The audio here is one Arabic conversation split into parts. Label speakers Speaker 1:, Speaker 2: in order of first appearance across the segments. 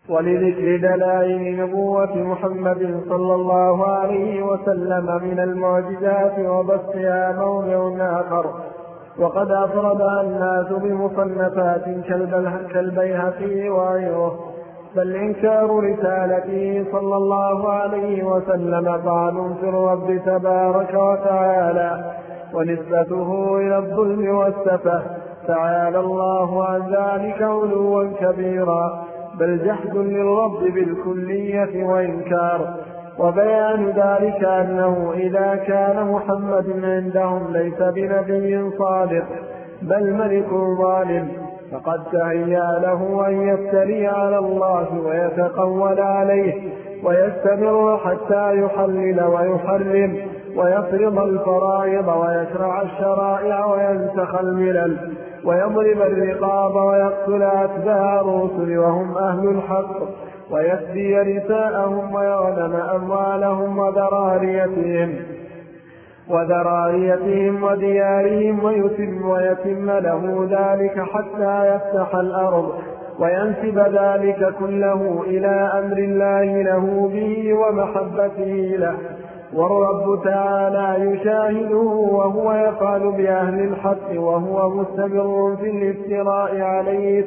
Speaker 1: ولذكر دلائل نبوة محمد صلى الله عليه وسلم من المعجزات وبثها موضع آخر، وقد أفردها الناس بمصنفات كالبيهقي وغيره. بل إنكار رسالته صلى الله عليه وسلم طعن في الرب تبارك وتعالى، ونسبته إلى الظلم والسفه، تعالى الله عن ذلك علوا كبيرا، بل جحد للرب بالكلية وإنكار. وبيان ذلك أنه إذا كان محمد عندهم ليس بنبي صادق بل ملك ظالم، فقد تهيأ له أن يفتري على الله ويتقول عليه ويستمر حتى يحلل ويحرم ويفرض الفرائض ويشرع الشرائع وينسخ الملل ويضرب الرقاب ويقتل أتباع الرسل وهم أهل الحق، ويفدي نساءهم ويغنم أموالهم وذراريتهم وديارهم ويتم له ذلك حتى يفتح الأرض، وينسب ذلك كله إلى أمر الله له به ومحبته له. والرب تعالى يشاهده وهو يفعل بأهل الحق وهو مستمر في الافتراء عليه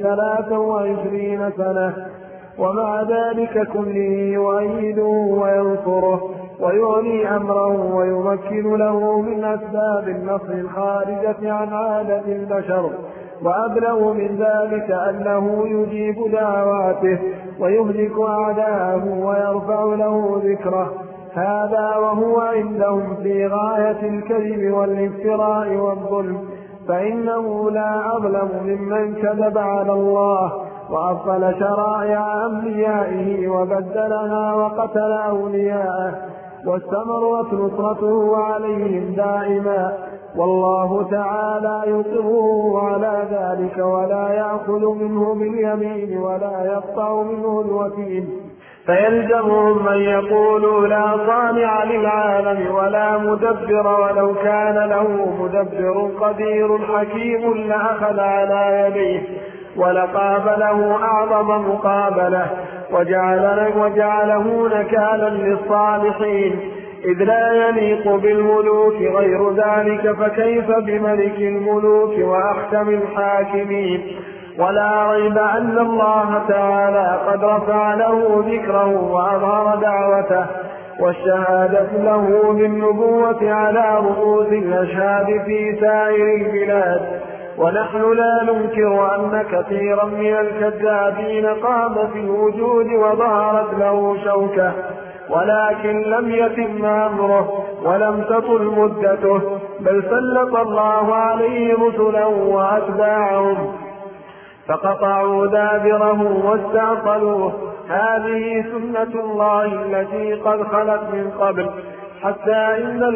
Speaker 1: 23 سنة، ومع ذلك كله يؤيده وينصره ويغني أمره ويمكن له من أسباب النصر الخارجة عن عادة البشر. وأبلغ من ذلك أنه يجيب دعواته ويهلك أعداءه ويرفع له ذكره، هذا وهو عندهم في غاية الكذب والافتراء والظلم، فإنه لا أظلم ممن كذب على الله وأبطل شرائع أنبيائه وبدلها وقتل أولياءه، واستمرت نصرته عليهم دائما، والله تعالى يقره على ذلك ولا يأخذ منه باليمين ولا يقطع منه الوكيل. فيلزمهم من يقولوا لا صانع للعالم ولا مدبر، ولو كان له مدبر قدير حكيم لأخذ على يديه ولقابله أعظم مقابله وجعله نكالا للصالحين، إذ لا يليق بالملوك غير ذلك، فكيف بملك الملوك وأحكم الحاكمين. ولا ريب أن الله تعالى قد رفع له ذكره وأظهر دعوته والشهادة له بالنبوة على رؤوس الأشهاد في سائر البلاد. ونحن لا ننكر أن كثيرا من الكذابين قام في الوجود وظهرت له شوكة، ولكن لم يتم أمره ولم تطل مدته، بل سلط الله عليه رسلا وأتباعهم فقطعوا دابره واستعطلوه. هذه سنة الله التي قد خلت من قبل، حتى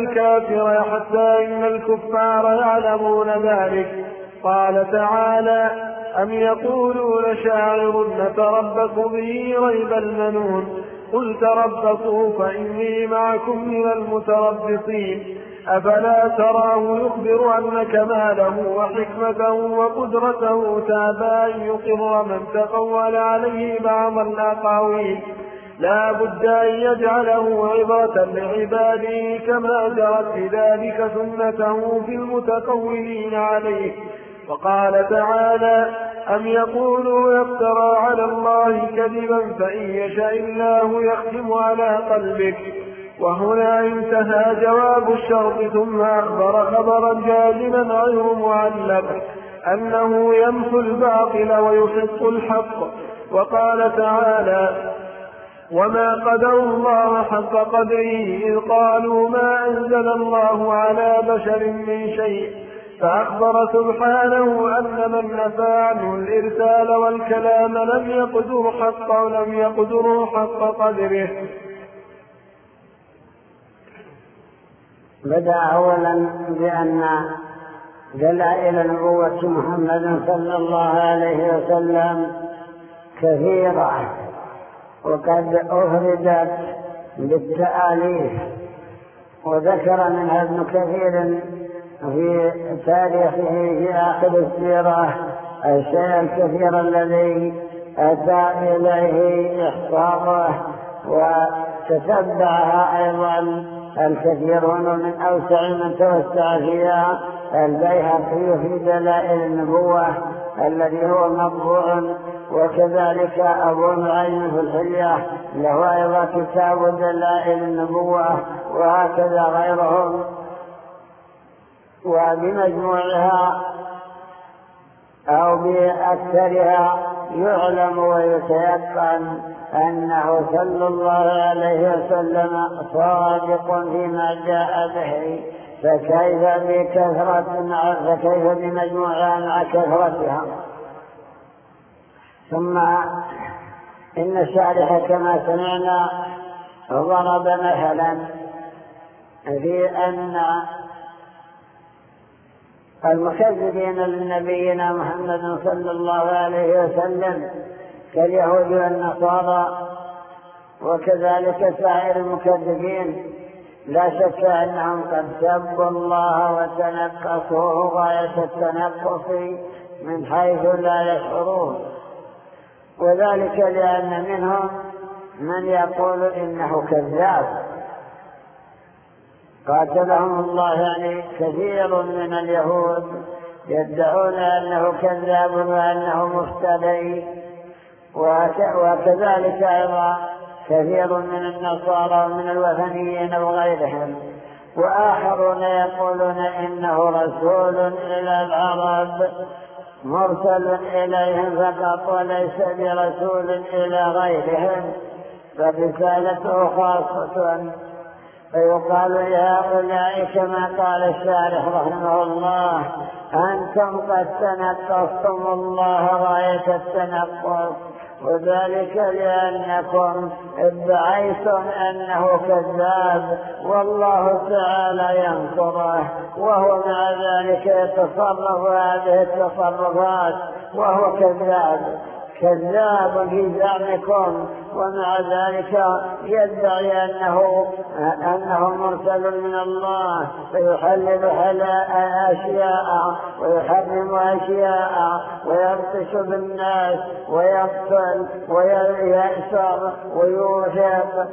Speaker 1: إن الكفار يعلمون ذلك. قال تعالى: أم يقولون شاعر نتربص به ريب المنون، قل تربصوا فإني معكم من المتربصين. أفلا تراه يخبر أن كماله وحكمته وقدرته تابى أن يقر من تقول عليه بعض الأقاويل، لا بد أن يجعله عبرة لعباده، كما جرت بذلك سنته في المتقولين عليه. وقال تعالى: أم يقولوا يفترى على الله كذبا فإن يشاء الله يختم على قلبك. وهنا انتهى جواب الشرط، ثم أخبر خبرا جازما غير معلق أنه يمحو الباطل ويحق الحق. وقال تعالى: وما قدروا الله حق قدره إذ قالوا ما أنزل الله على بشر من شيء. فأخبر سبحانه أن من نفى عنه الإرسال والكلام لم يقدروا حق قدره.
Speaker 2: بدأ أولا بأن دلائل نبوة محمد صلى الله عليه وسلم كثيرة، وقد أفردت بالتآليف، وذكر منها ابن كثير في تاريخه في آخر السيرة الشيء الكثير الذي أتى إليه إحصاره وتتبعها أيضا الكثيرون من أوسع من توسع فيها البيهقي في دلائل النبوة الذي هو مطبوع، وكذلك أبو نعيم في الحلية له أيضا كتاب دلائل النبوة، وهكذا غيرهم. وبمجموعها أو بأكثرها يعلم ويتيقن أنه صلى الله عليه وسلم صادق فيما جاء به، فكيف بمجموعها مع كثرتها. ثم إن الشارح كما سمعنا ضرب مثلا في أن المكذبين لنبينا محمد صلى الله عليه وسلم كاليهود والنصارى وكذلك سائر المكذبين لا شك أنهم قد سبوا الله وتنقصوه غاية التنقص من حيث لا يشعرون، وذلك لأن منهم من يقول إنه كذاب قاتلهم الله، يعني كثير من اليهود يدعون أنه كذاب وأنه مفتري، وكذلك أيضا كثير من النصارى ومن الوثنيين وغيرهم. وآخرون يقولون إنه رسول إلى العرب مرسل إليهم فقط وليس برسول إلى غيرهم، فرسالته خاصة. فيقال لهؤلاء كما قال الشارح رحمه الله: أنتم قد تنقصتم الله غاية التنقص، وذلك لأنكم ادعيتم أنه كذاب والله تعالى ينصره، وهو مع ذلك يتصرف هذه التصرفات وهو كذاب في زعمكم، ومع ذلك يدعي أنه مرسل من الله، فيحلل أشياء ويحرم أشياء ويبطش بالناس ويقتل ويأسر ويوثق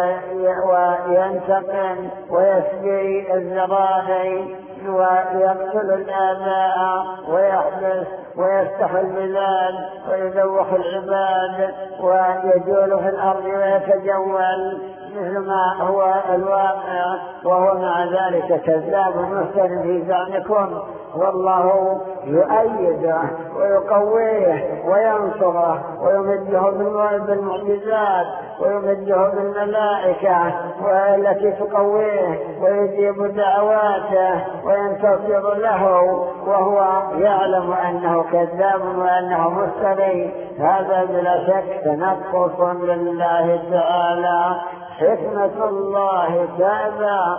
Speaker 2: وينتقم ويسبي الذرائع ويقتل الآباء ويحبس ويفتح البلاد ويذوق العباد ويجول في الأرض ويتجول مثل ما هو الواقع، وهو مع ذلك كذاب مفتر في زعمكم، والله يؤيده ويقويه وينصره ويمده بالمعجزات ويمده بالملائكة والتي تقويه ويجيب دعواته وينتصر له، وهو يعلم أنه كذاب وأنه مفتري. هذا بلا شك تنقص لله تعالى. حكمة الله تأبى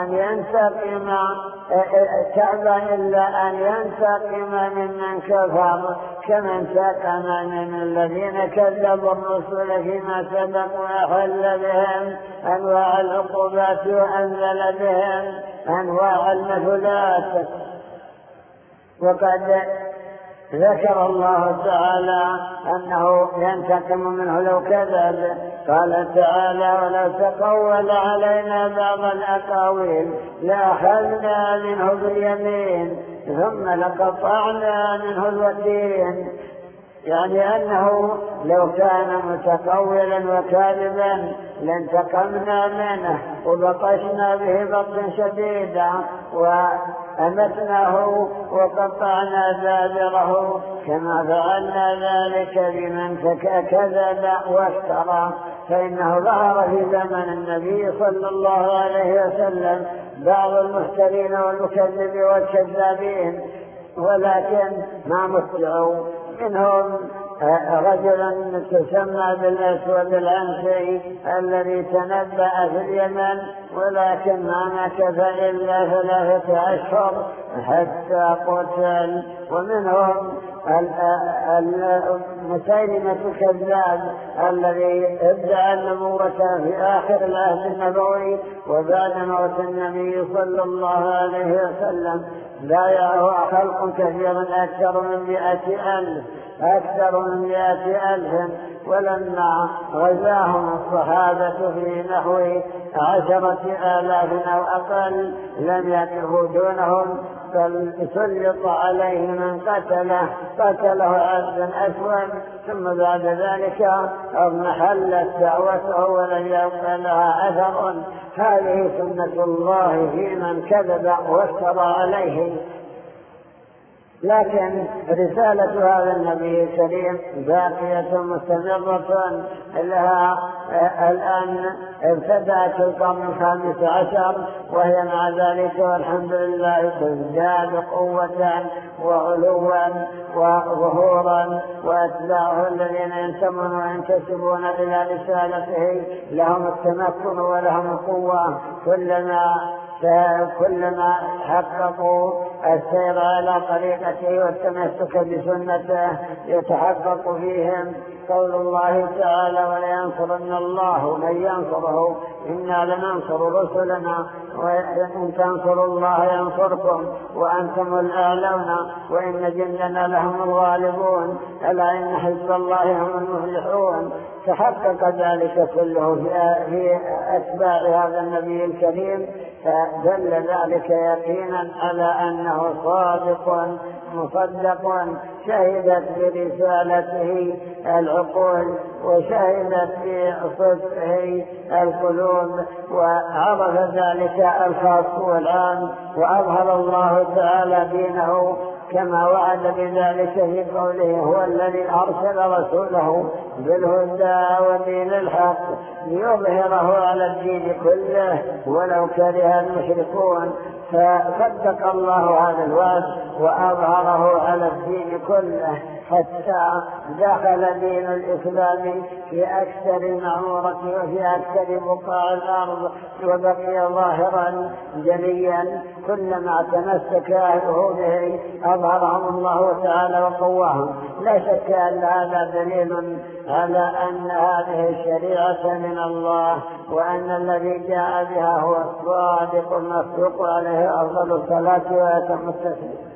Speaker 2: إلا أن ينتقم ممن كفر، كما انتقم من الذين كذبوا الرسل فيما سبق وأحل بهم أنواع العقوبات وأنزل بهم أنواع المثلات. وقد ذكر الله تعالى أنه ينتقم منه لو كذب. قال تعالى: ولو تقول علينا بعض الأقاويل لأخذنا منه باليمين ثم لقطعنا منه الوتين، يعني أنه لو كان متقولا وكاذبا لانتقمنا منه وبطشنا به بطشا شديدا وأمتناه وقطعنا دابره، كما فعلنا ذلك بمن كذب وافترى. فإنه ظهر في زمن النبي صلى الله عليه وسلم بعض المفترين والمكذبين والكذابين، ولكن ما متعوا. منهم رجلا تسمى بالأسود العنسي الذي تنبأ في اليمن، ولكن ما مكث إلا 3 أشهر حتى قتل. ومنهم مسيلمة الكذاب الذي ادعى النبوة في آخر العهد النبوي وبعد موت النبي صلى الله عليه وسلم بايعه خلق كثير أكثر من 100,000، أكثر من 100,000. ولما غزاهم الصحابة في نحو 10,000 أو أقل لم يقفوا دونهم، بل سلط عليه من قتله عبد أسود، ثم بعد ذلك اضمحلت دعوته ولم يبق لها أثر. هذه سنة الله في من كذب وافترى عليه. لكن رسالة هذا النبي الكريم باقية مستمرة لها الآن. ابتدأت القرن 15 وهي مع ذلك والحمد لله تزداد قوة وعلوا وظهورا، وأتباعه الذين ينتمون وينتسبون إلى رسالته لهم التمكن ولهم القوة. كلما حققوا السير على طريقته والتمسك بسنته يتحقق فيهم قول الله تعالى: ولينصرن الله من ينصره إنا لننصر رسلنا وإن تنصروا الله ينصركم وأنتم الأعلون وإن جندنا لهم الغالبون ألا إن حزب الله هم المفلحون. تحقق ذلك كله في أتباع هذا النبي الكريم، فدل ذلك يقينا على أنه صادق مصدق. شهدت برسالته العقول وشهدت بصدقه القلوب، وعرف ذلك الخاص والعام، وأظهر الله تعالى دينه كما وعد بذلك في قوله: هو الذي أرسل رسوله بالهدى ودين الحق ليظهره على الدين كله ولو كره المشركون. فصدق الله هذا الوعد وأظهره على الدين كله، حتى دخل دين الإسلام في أكثر المعمورة وفي أكثر بقاع الأرض، وبقي ظاهرا جليا. كلما تمسك أهله به أظهرهم الله تعالى وقواهم. لا شك أن هذا دليل على أن هذه الشريعة من الله، وأن الذي جاء بها هو الصادق المصدوق عليه أفضل الصلاة وأتم التسليم.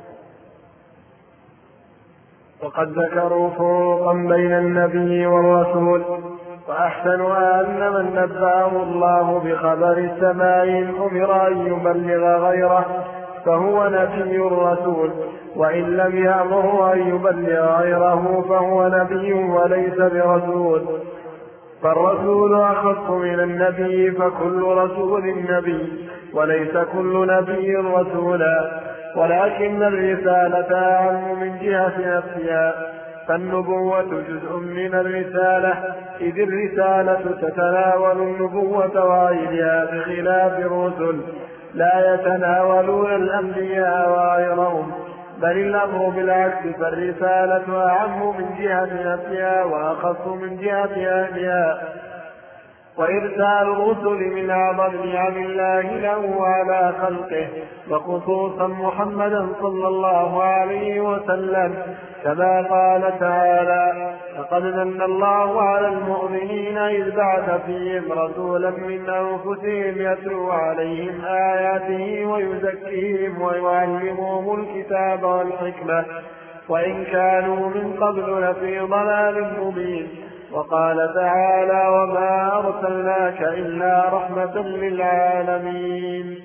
Speaker 1: وقد ذكروا فروقا بين النبي والرسول، وأحسن أن من نبأه الله بخبر السماء أمر أن يبلغ غيره فهو نبي رسول، وإن لم يأمره أن يبلغ غيره فهو نبي وليس برسول. فالرسول أخص من النبي، فكل رسول نبي وليس كل نبي رسولا، ولكن الرسالة أعم من جهة نفسها، فالنبوة جزء من الرسالة، إذ الرسالة تتناول النبوة وغيرها بخلاف الرسل لا يتناولون الأنبياء وغيرهم، بل الأمر بالعكس، فالرسالة أعم من جهة نفسها وأخص من جهة أهلها. وإرسال الرسل من أعظم نعم الله له على خلقه، وخصوصا محمدا صلى الله عليه وسلم، كما قال تعالى: لقد من الله على المؤمنين إذ بعث فيهم رسولا من أنفسهم يتلو عليهم آياته ويزكيهم ويعلمهم الكتاب والحكمة وإن كانوا من قبل لفي ضلال مبين. وقال تعالى: وما أرسلناك إلا رحمة للعالمين.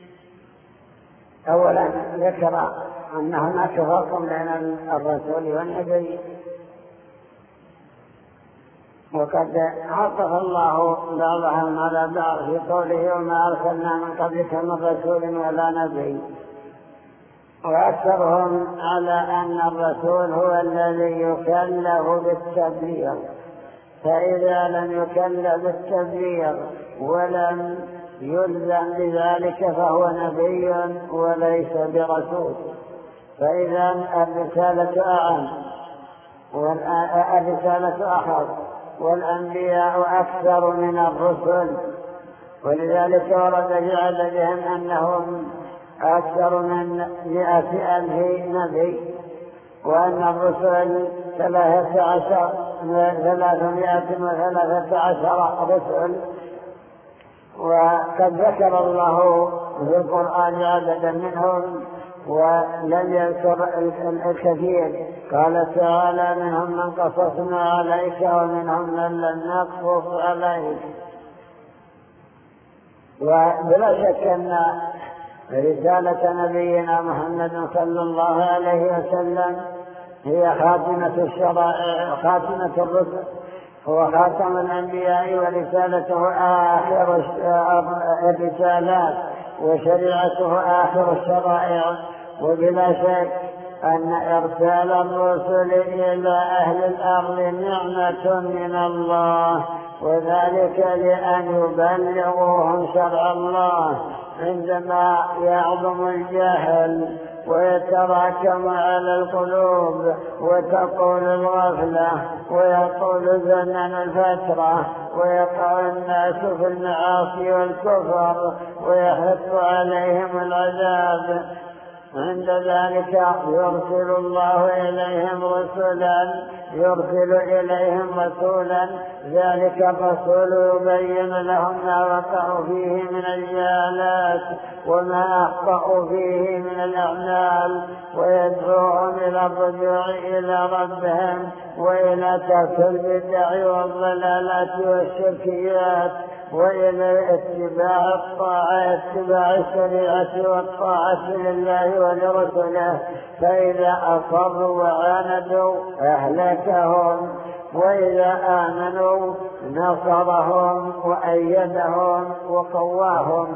Speaker 2: أولا ذكر أن هناك فرق بين الرسول والنبي، وقد عطف الله بعضهم على بعض في قوله: وما أرسلنا من قبلك من رسول ولا نبي. وأكثرهم على أن الرسول هو الذي يكلف بالتبليغ، فإذا لم يكلف بالتبليغ ولم يلزم بذلك فهو نبي وليس برسول. فإذا الرسالة أعم والرسالة أخص، والأنبياء أكثر من الرسل، ولذلك ورد في عددهم أنهم أكثر من 100,000 نبي، وأن الرسل 313 رسل. وقد ذكر الله في القرآن عددا منهم ولم يذكر الكثير. قال تعالى منهم من قصصنا عليك ومنهم من لم نقصص عليك. وبلا شك أن رسالة نبينا محمد صلى الله عليه وسلم هي خاتمة الشرائع، خاتمة الرسل، هو خاتم الأنبياء، ورسالته آخر الرسالات، وشريعته آخر الشرائع. وبلا شك أن إرسال الرسل إلى أهل الأرض نعمة من الله، وذلك لأن يبلغوهم شرع الله عندما يعظم الجهل ويتراكم على القلوب وتطول الغفلة ويطول زمن الفترة ويقع الناس في المعاصي والكفر ويحق عليهم العذاب. عند ذلك يرسل الله إليهم رسولا، ذلك الرسول يبين لهم ما وقعوا فيه من الجهالات وما أخطأوا فيه من الأعمال، ويدعوهم إلى الرجوع إلى ربهم وإلى ترك البدع والضلالات والشركيات، وإلى اتباع الطاعة، اتباع الشريعة والطاعة لله ولرسله. فإذا أصروا وعاندوا أهلكهم، وإذا آمنوا نصرهم وأيدهم وقواهم.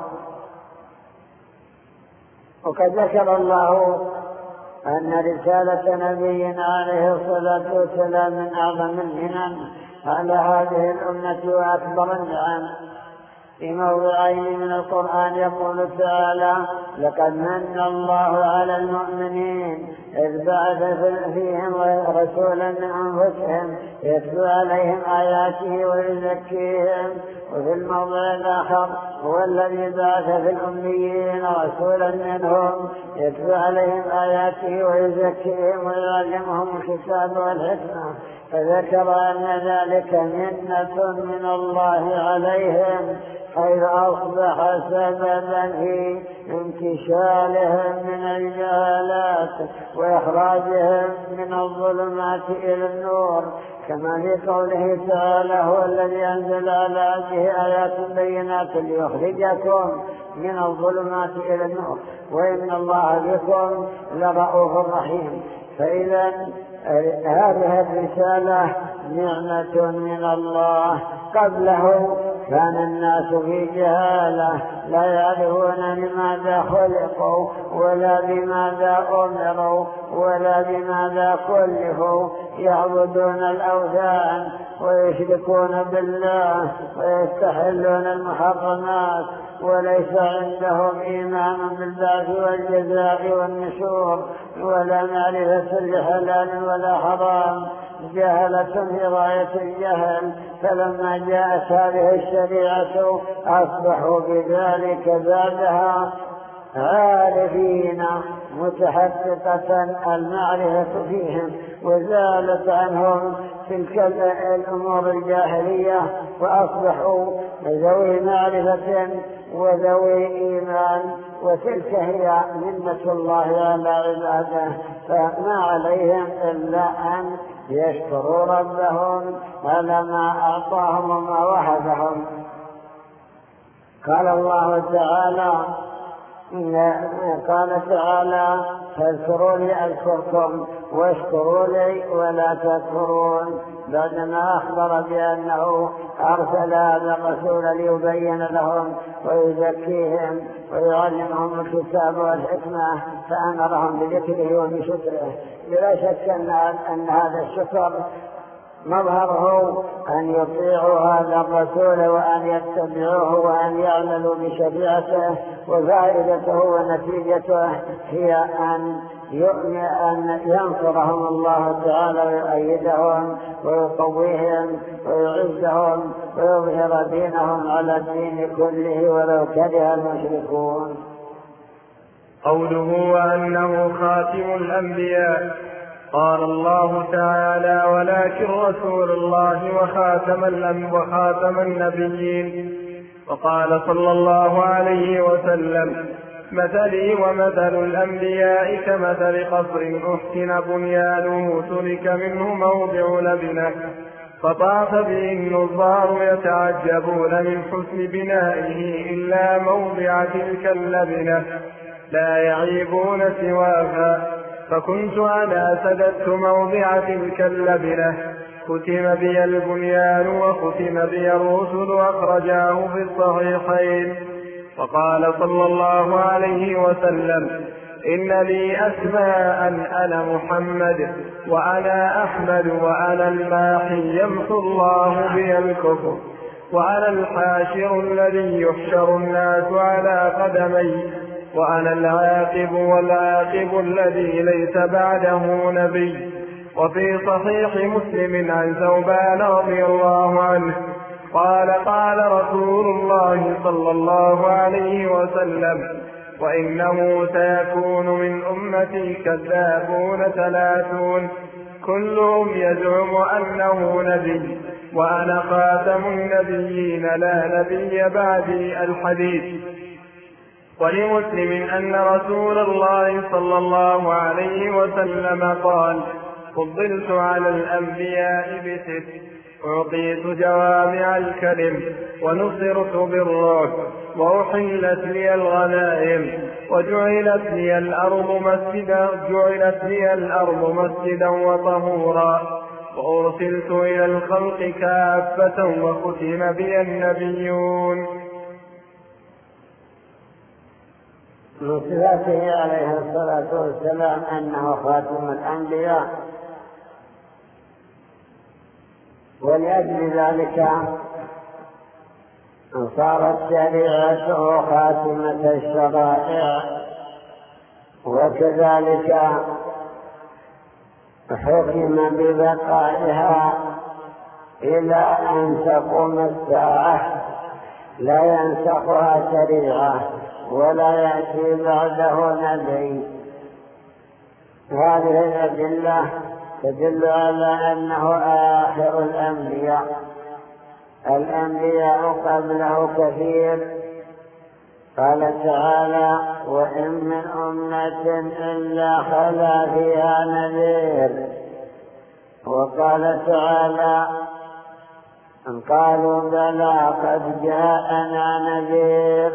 Speaker 2: وقد ذكر الله أن رسالة نبينا عليه الصلاة والسلام من أعظم المنن على هذه الأمة وأكبر النعم. في موضعين من القرآن يقول تعالى: لقد من الله على المؤمنين إذ بعث فيهم رسولا من أنفسهم يتلو عليهم آياته ويزكيهم. وفي الموضع الآخر: هو الذي بعث في الأميين رسولا منهم يتلو عليهم آياته ويزكيهم ويعلمهم الكتاب والحكمة. فذكر أن ذلك منة من الله عليهم، حيث أصبح سببا في انتشالهم من الجهالات وإخراجهم من الظلمات إلى النور، كما في قوله تعالى: هو الذي أنزل على عبده آيات بينات ليخرجكم من الظلمات إلى النور وإن الله بكم لرؤوف رحيم. فإذا هذه الرسالة نعمة من الله. قبله كان الناس في جهالة، لا يعرفون لماذا خلقوا ولا بماذا أمروا ولا بماذا كلفوا، يعبدون الأوثان ويشركون بالله ويستحلون المحرمات، وليس عندهم إيمان بالبعث والجزاء والنشور ولا معرفة لحلال ولا حرام، جهلة في غاية الجهل. فلما جاءت هذه الشريعة أصبحوا بذلك بعدها عارفين متحققة المعرفة فيهم، وزالت عنهم تلك الأمور الجاهلية، وأصبحوا ذوي معرفة وذوي إيمان. وتلك هي منة الله على عباده، فما عليهم إلا أن يشكروا ربهم على ما أعطاهم وما وهبهم. قال الله تعالى: فاذكروني أذكركم واشكروا لي ولا تكفرون، بعدما أخبر بأنه أرسل هذا الرسول ليبين لهم ويزكيهم ويعلمهم الكتاب والحكمة، فأمرهم بذكره وبشكره. بلا شك أن هذا الشكر مظهره أن يطيعوا هذا الرسول وأن يتبعوه وأن يعملوا بشريعته، وفائدته ونتيجته هي أن ينصرهم الله تعالى ويؤيدهم ويقويهم ويعزهم ويظهر دينهم على الدين كله ولو كره المشركون.
Speaker 1: قوله: وأنه خاتم الأنبياء. قال الله تعالى: ولكن رسول الله وخاتم النبيين. وقال صلى الله عليه وسلم: مثلي ومثل الأنبياء كمثل قصر أحسن بنيانه ترك منه موضع لبنة فطاف به النظار يتعجبون من حسن بنائه إلا موضع تلك اللبنة لا يعيبون سواها فكنت أنا سددت موضع تلك اللبنة ختم بي البنيان وختم بي الرسل أخرجاه في الصحيحين. وقال صلى الله عليه وسلم إن لي أسماء أنا محمد وأنا أحمد وأنا الماحي يمحو الله بي الكفر وأنا الحاشر الذي يحشر الناس على قدمي وأنا العاقب والعاقب الذي ليس بعده نبي. وفي صحيح مسلم عن ثوبان رضي الله عنه قال قال رسول الله صلى الله عليه وسلم وإنه سيكون من أمتي كذابون 30 كلهم يزعم أنه نبي وأنا خاتم النبيين لا نبي بعدي. الحديث. ولمسلم أن رسول الله صلى الله عليه وسلم قال فضلت على الأنبياء ب6 أعطيت جوامع الكلم ونصرت بالرعب وأحلت لي الغنائم وجعلت لي الأرض مسجدا وطهورا وأرسلت إلى الخلق كافة وختم بي النبيون.
Speaker 2: من صفاته عليه الصلاة والسلام أنه خاتم الأنبياء ولأجل ذلك صارت شريعته خاتمة الشرائع وكذلك حكم ببقائها إلى أن تقوم الساعة لا ينسخها شريعة ولا يأتي بعده نبي. هذه الأدلة تدل على أنه آخر الأنبياء. الأنبياء قبله كثير. قال تعالى وإن من أمة إلا خلا فيها نذير. وقال تعالى قالوا بلى قد جاءنا نذير.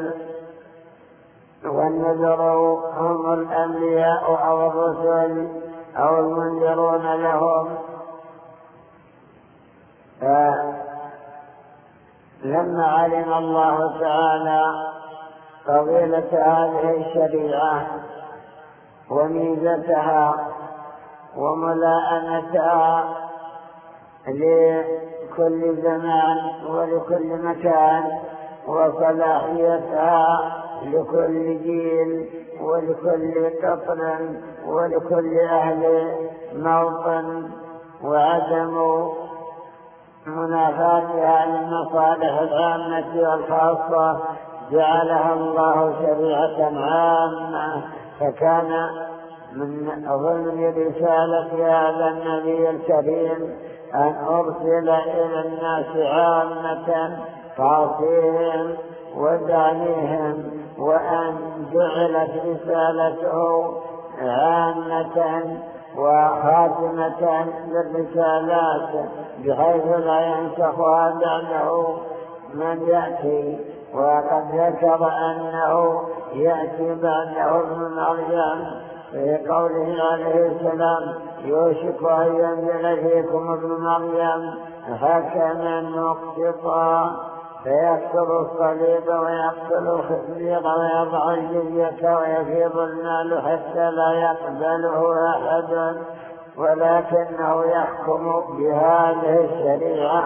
Speaker 2: والنذر هم الأنبياء أو الرسل أو المنذرون لهم. لما علم الله تعالى فضيلة هذه الشريعة وميزتها وملائمتها لكل زمان ولكل مكان وصلاحيتها لكل جيل ولكل قطر ولكل أهل موطن وعدم منافاتها للمصالح العامة والخاصة جعلها الله شريعة عامة. فكان من ضمن رسالة هذا النبي الكريم أن أرسل إلى الناس عامة تعصيهم ودانيهم وأن جعلت رسالته عامة وخاتمة للرسالات بحيث لا ينسخها بعده من يأتي. وقد ذكر أنه يأتي بعده ابن مريم في قوله عليه السلام يوشك أن ينزل فيكم ابن مريم حكما مقسطا فيكسر الصليب ويقتل الخنزير ويضع الجزية ويفيض المال حتى لا يقبله أحد ولكنه يحكم بهذه الشريعة.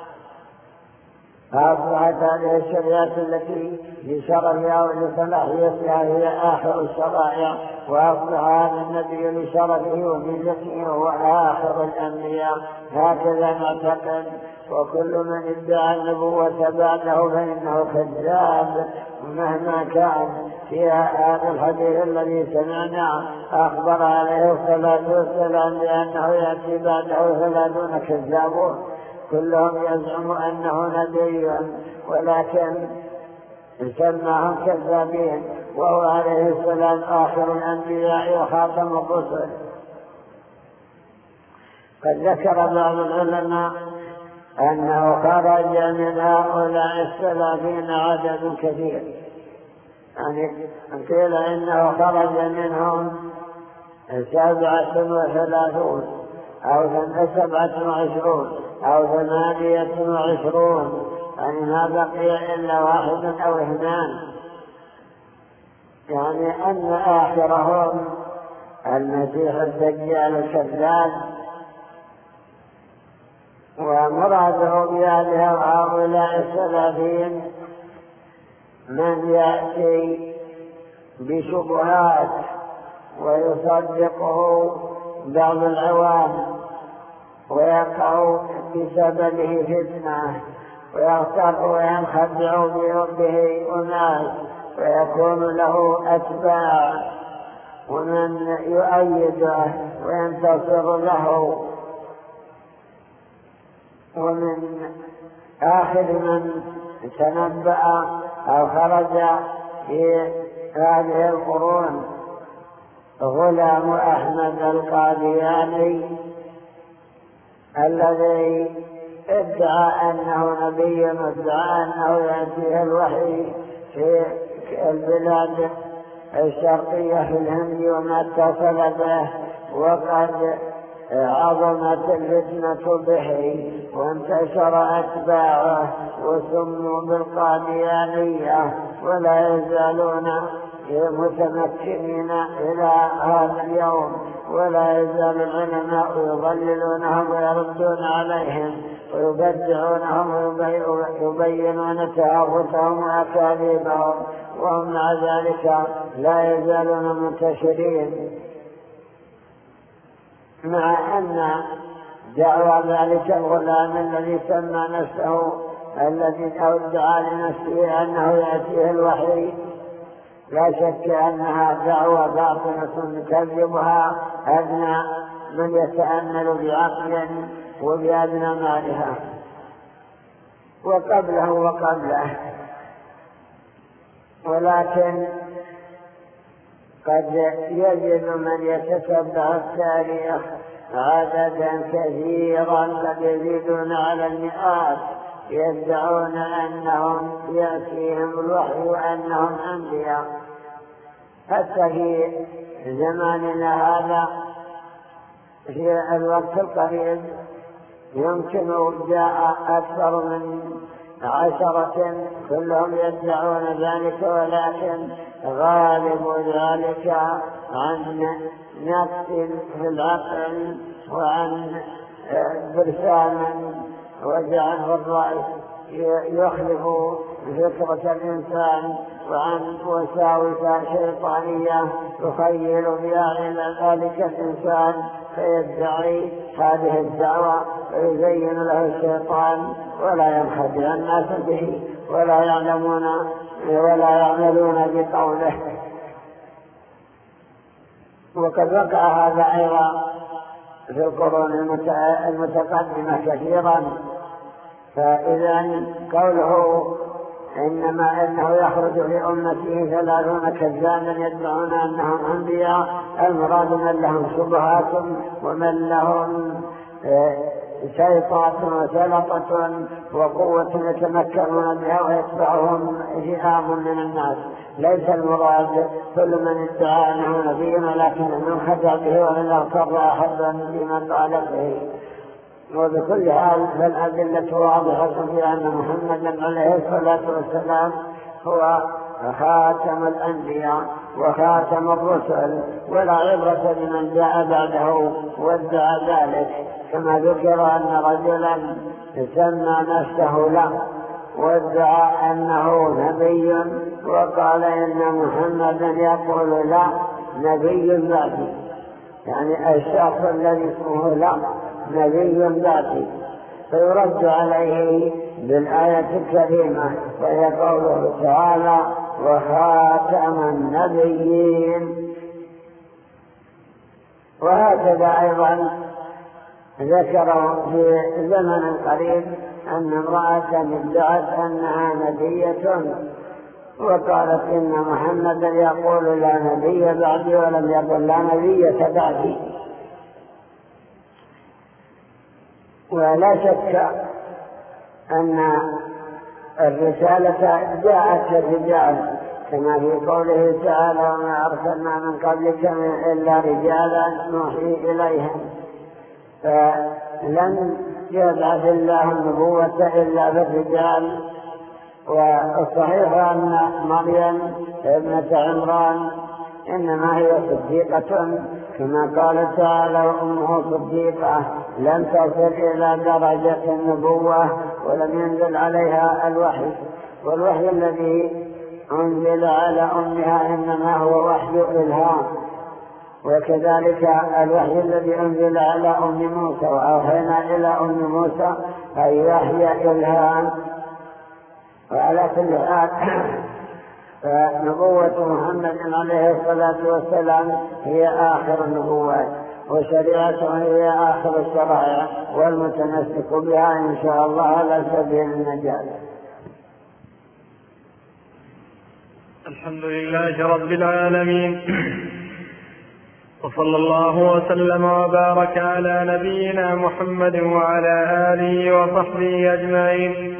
Speaker 2: فأصبحت هذه الشريعة التي لشرفها ولصلاحيتها هي آخر الشرائع وأصبح هذا النبي لشرفه وميزته هو آخر الأنبياء. هكذا نعتقد. وكل من ادعى النبوة بعده فإنه كذاب مهما كان. في هذا الحديث الذي سمعنا أخبر عليه الصلاة والسلام بأنه يأتي بعده 30 كذابون كلهم يزعم أنه نبي ولكن سماهم كذابين، وهو عليه السلام آخر الأنبياء وخاتم الرسل. قد ذكر بعض العلماء أنه خرج من هؤلاء 30 عدد كثير، يعني قيل إنه خرج منهم 37 أو 27 أو 28، يعني ما بقي إلا 1 أو 2، يعني أن آخرهم المسيح الدجال الكذاب. ومراده بهذه هؤلاء 30 من يأتي بشبهات ويصدقه بعض العوام ويقع بسببه فتنة ويغتر وينخدع به أناس ويكون له أتباع ومن يؤيده وينتصر له. ومن آخر من تنبأ أو خرج في هذه القرون غلام أحمد القادياني الذي ادعى أنه نبي وادعى أنه يأتيه الوحي في البلاد الشرقية في الهند وما اتصل به، وقد عظمت الفتنة به وانتشر أتباعه وسموا بالقاديانية، ولا يزالون متمكنين إلى هذا اليوم، ولا يزال العلماء يضللونهم ويردون عليهم ويبدعونهم ويبينون تهافتهم وأكاذيبهم، وهم مع ذلك لا يزالون منتشرين، مع أن دعوى ذلك الغلام الذي سمى نفسه الذي ادعى لنفسه أنه يأتيه الوحي لا شك أنها دعوى باطلة يكذبها أدنى من يتأمل بعقل وبأدنى مالها وقبله. ولكن قد يجد من يتتبع التاريخ عددا كثيرا قد يزيدون على المئات يدعون أنهم يأتيهم الوحي وأنهم أنبياء. حتى في زماننا هذا في الوقت القريب يمكن جاء أكثر من 10 كلهم يدعون ذلك، ولكن غالب ذلك عن نقص في العقل وعن برسام وجعل الرأي يخلف فكرة الإنسان، وعن وساوس شيطانية يخيل بها إلى ذلك الإنسان فيدعي هذه الدعوة ويزين له الشيطان ولا ينخدع الناس به ولا يعلمون ولا يعملون بقوله. وقد وقع هذا أيضا في القرون المتقدمة كثيرا. فإذا قوله إنه يخرج في أمته 30 كذابا يدعون أنهم أنبياء، المراد من لهم شبهات ومن لهم شيطات وسلطة وقوة يتمكنون بها ويتبعهم ذئاب من الناس. ليس المراد كل من ادعى أنه نبي، ولكن من خدع به ولن يغتر أحدا بما قال به. وبكل حال فالأدلة واضحة في أن محمدا عليه الصلاة والسلام هو خاتم الأنبياء وخاتم الرسل، ولا عبرة بمن جاء بعده وادعى ذلك، كما ذكر أن رجلا سمى نفسه له وادعى أنه نبي وقال إن محمدا يقول لا نبي ذاتي، يعني الشخص الذي اسمه لا نبي ذاتي، فيرد عليه بالآية الكريمة وهي قوله تعالى وخاتم النبيين. وهكذا أيضا ذكروا في زمن قريب أن امرأة ادعت أنها نبية وقالت إن محمدا يقول لا نبي بعدي ولم يقل لا نبي بعدي. ولا شك أن الرسالة جاءت للرجال كما في قوله تعالى وما أرسلنا من قبلك إلا رجالا نوحي إليهم، فلم يبعث الله النبوة إلا بالرجال. والصحيح أن مريم ابنة عمران إنما هي صديقة كما قال تعالى وأمه صديقة لم تصل إلى درجة النبوة ولم ينزل عليها الوحي، والوحي الذي أنزل على أمها إنما هو وحي إلهام. وكذلك الوحي الذي أنزل على أم موسى وأوحينا إلى أم موسى أي وحي إلهام. وعلى كل حال فنبوة محمد عليه الصلاة والسلام هي آخر النبوات، وشريعته هي آخر الشرائع، والمتمسك بها إن شاء الله على سبيل النجاة.
Speaker 1: الحمد لله رب العالمين، وصلى الله وسلم وبارك على نبينا محمد وعلى آله وصحبه أجمعين.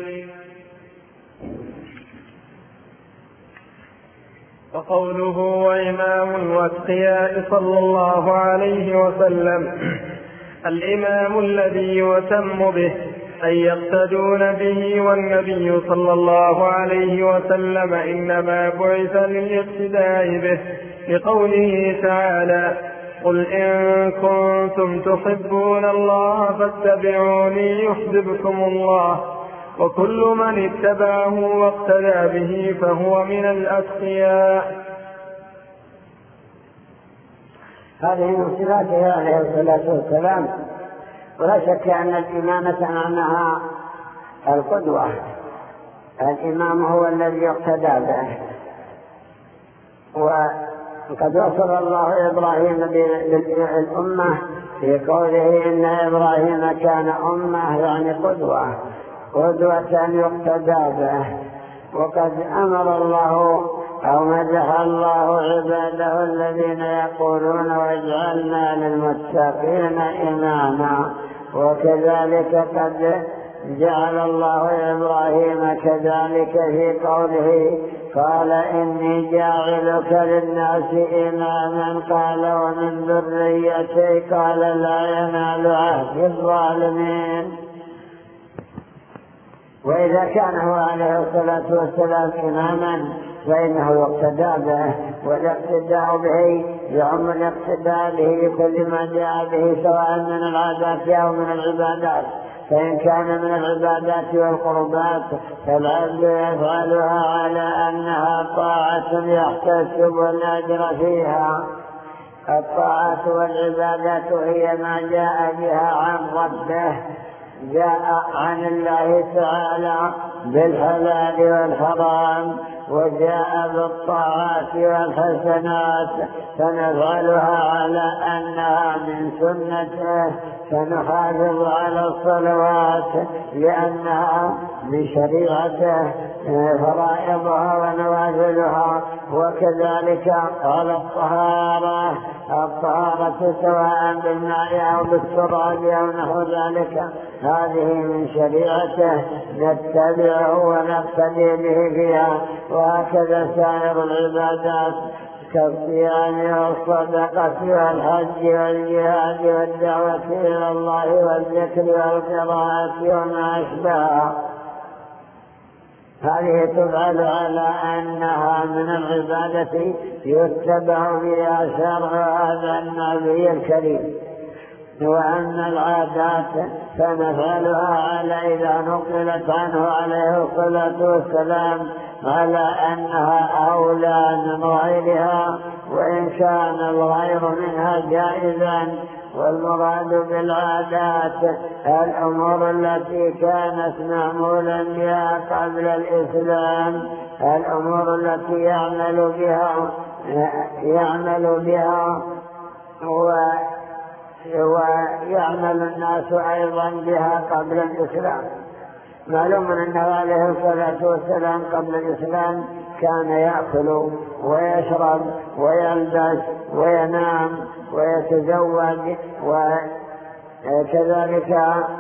Speaker 1: وقوله وإمام الأتقياء صلى الله عليه وسلم الإمام الذي يتم به أي يقتدون به، والنبي صلى الله عليه وسلم إنما بعث للاقتداء به، لقوله تعالى قل إن كنتم تحبون الله فاتبعوني يحببكم الله، وكل من اتبعه واقتدى به فهو من الأتقياء.
Speaker 2: هذه من صفاته عليه الصلاة والسلام. ولا شك أن الإمامة معناها القدوة، الإمام هو الذي يقتدى به. وقد وصف الله إبراهيم بالأمة في قوله إن إبراهيم كان أمة، يعني قدوة يقتدى به. وقد أمر الله أو مدح الله عباده الذين يقولون واجعلنا للمتقين إماما. وكذلك قد جعل الله إبراهيم كذلك في قوله قال إني جاعلك للناس إماما، قال ومن ذريتي، قال لا ينال عهد الظالمين. وإذا كان هو عليه الصلاة والسلام إماما فإنه يقتدى به، والاقتداء به يعم الاقتداء به بكل ما جاء به سواء من العادات أو من العبادات. فإن كان من العبادات والقربات فالعبد يفعلها على أنها طاعة يحتسب الأجر فيها. الطاعات والعبادات هي ما جاء بها عن ربه، جاء عن الله تعالى بالحلال والحرام، وجاء بالطاعات والحسنات فنفعلها على أنها من سنته، فنحافظ على الصلوات لأنها من شريعته فرائضها ونوافلها. وكذلك قال الطهارة سواء بالماء أو بالتراب أو نحو ذلك هذه من شريعته نتبعه ونقتدي به فيها. وهكذا سائر العبادات كالصيام والصدقة والحج والجهاد والدعوة إلى الله والذكر والقراءة وما أشبهها، هذه تفعل على أنها من العبادة يتبع بها شرع هذا النبي الكريم. وأن العادات فنفعلها على إذا نقلت عنه عليه الصلاة والسلام على أنها أولى من غيرها، وإن كان الغير منها جائزا. والمراد بالعادات الأمور التي كانت معمولا بها قبل الإسلام، الأمور التي يعمل بها ويعمل الناس أيضا بها قبل الإسلام. معلوم أنه عليه الصلاة والسلام قبل الإسلام كان يأكل ويشرب ويلبس وينام ويتزوج، وكذلك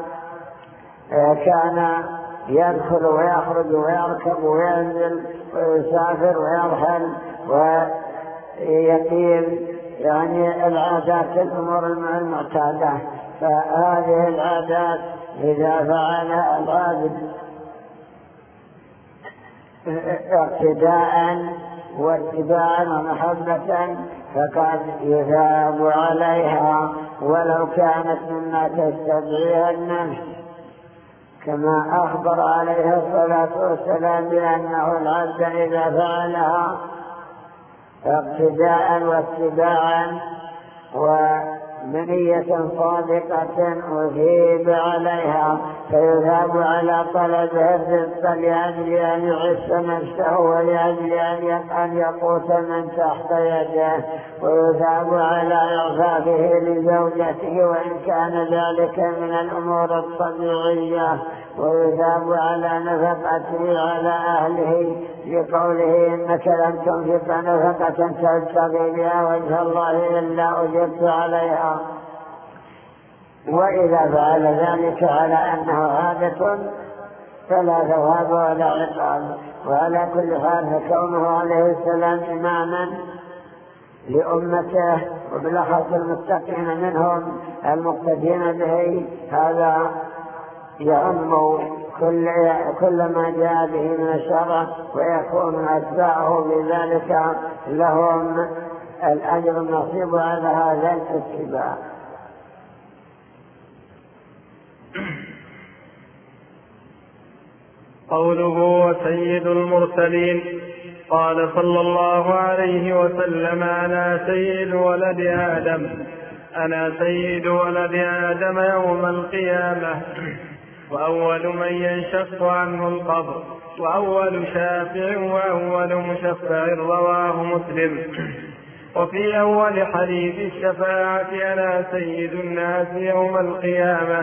Speaker 2: كان يدخل ويخرج ويركب وينزل ويسافر ويرحل ويقيم، يعني العادات الأمور المعتادة. فهذه العادات إذا فعلها العابد اقتداء واتباعا ومحبة فقد يثاب عليها ولو كانت مما تستدعيها النفس، كما أخبر عليه الصلاة والسلام بأنه العبد إذا فعلها اقتداء واتباعا ومنية صادقة أثيب عليها فيذهب على طلبه الرزق لأجل أن يعس نفسه ولأجل أن يقوت من تحت يده، ويذهب على إعفافه لزوجته وإن كان ذلك من الأمور الطبيعية، ويذهب على نفقته على أهله لقوله إنك لن تنفق نفقة تبتغي بها وجه الله إلا أجرت عليها. وإذا فعل ذلك على أنه عادة فلا ثواب ولا عقاب. وعلى كل حال فكونه عليه السلام إماما لأمته وبالأخص المتقين منهم المقتدين به، هذا يعم كل ما جاء به من الشرع، ويكون أتباعه بذلك لهم الأجر النصيب على هذا الاتباع.
Speaker 1: قوله وسيد المرسلين، قال صلى الله عليه وسلم: أنا سيد ولد آدم، أنا سيد ولد آدم يوم القيامة، وأول من ينشق عنه القبر، وأول شافع وأول مشفع. رواه مسلم. وفي أول حديث الشفاعة: أنا سيد الناس يوم القيامة.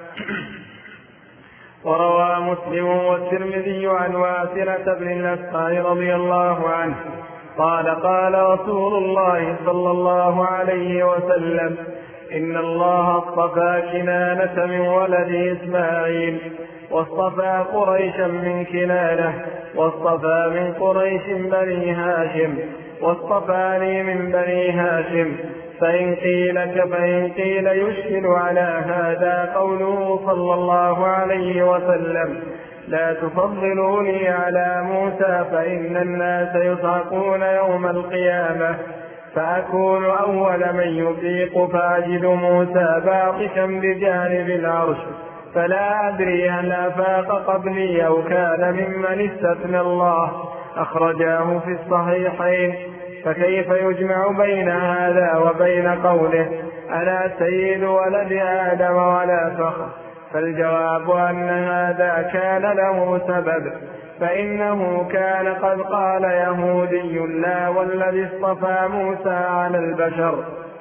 Speaker 1: وروى مسلم والترمذي عن واثرة بن الأسقع رضي الله عنه قال: قال رسول الله صلى الله عليه وسلم: إن الله اصطفى كنانة من ولد إسماعيل، واصطفى قريشا من كنانة، واصطفى من قريش بني هاشم، واصطفاني من بني هاشم. فإن قيل يشكل على هذا قوله صلى الله عليه وسلم: لا تفضلوني على موسى فإن الناس يصعقون يوم القيامة، فأكون أول من يفيق فأجد موسى باطشا بجانب العرش، فلا أدري هل أفاق قبلي أو كان ممن استثنى الله. أخرجاه في الصحيحين. فكيف يجمع بين هذا وبين قوله: أنا سيد ولد آدم ولا فخر؟ فالجواب أن هذا كان له سبب، فإنه كان قد قال يهودي: لا والذي اصطفى موسى على البشر.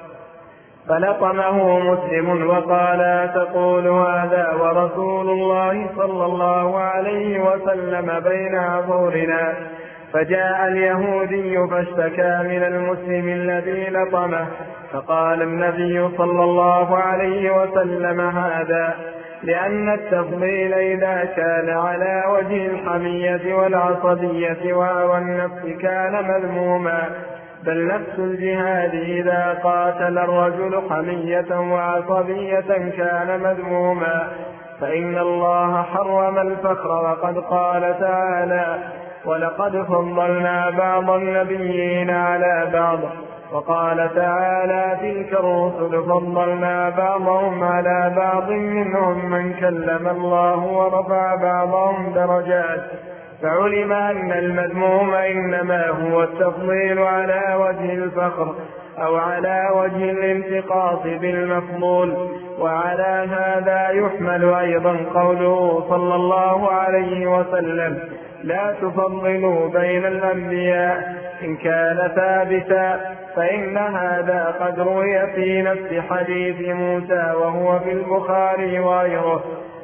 Speaker 1: فلطمه مسلم وقال: تقول هذا ورسول الله صلى الله عليه وسلم بين أظهرنا. فجاء اليهودي فاشتكى من المسلم الذي لطمه، فقال النبي صلى الله عليه وسلم: هذا لأن التفضيل إذا كان على وجه الحمية والعصبية وهوى النفس كان مذموما، بل نفس الجهاد إذا قاتل الرجل حمية وعصبية كان مذموما، فإن الله حرم الفخر. وقد قال تعالى: ولقد فضلنا بعض النبيين على بعض. وقال تعالى: تلك الرسل فضلنا بعضهم على بعض منهم من كلم الله ورفع بعضهم درجات. فعلم أن المذموم إنما هو التفضيل على وجه الفخر أو على وجه الانتقاص بالمفضول. وعلى هذا يحمل أيضا قوله صلى الله عليه وسلم: لا تفضلوا بين الأنبياء إن كان ثابتا، فإن هذا قد روي في نفس حديث موسى وهو في البخاري وغيره.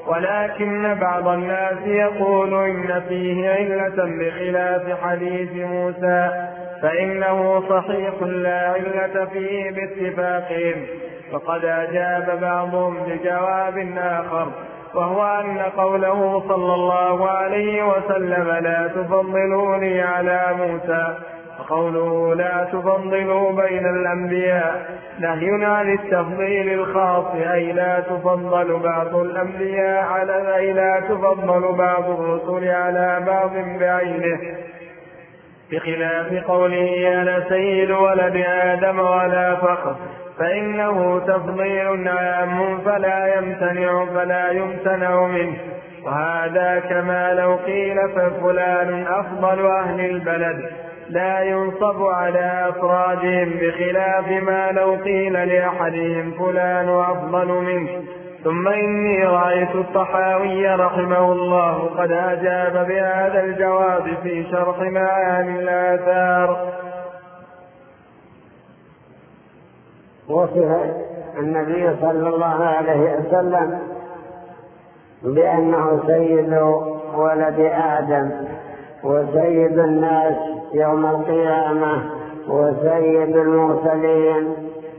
Speaker 1: ولكن بعض الناس يقول إن فيه علة بخلاف حديث موسى، فإنه صحيح لا علة فيه باتفاقهم. وقد أجاب بعضهم بجواب آخر، وهو أن قوله صلى الله عليه وسلم لا تفضلوني على موسى، وقوله لا تفضلوا بين الأنبياء نهي عن التفضيل الخاص، أي لا تفضل بعض الأنبياء على، أي لا تفضل بعض الرسل على بعض بعينه، بخلاف قوله أنا سيد ولد آدم ولا فخر، فإنه تفضيل عام فلا يمتنع منه. وهذا كما لو قيل ففلان أفضل أهل البلد، لا ينصب على أفرادهم، بخلاف ما لو قيل لأحدهم فلان أفضل منه. ثم إني رأيت الطحاوي رحمه الله قد أجاب بهذا الجواب في شرح معاني الآثار.
Speaker 2: وصف النبي صلى الله عليه وسلم بأنه سيد ولد آدم وسيد الناس يوم القيامة وسيد المرسلين.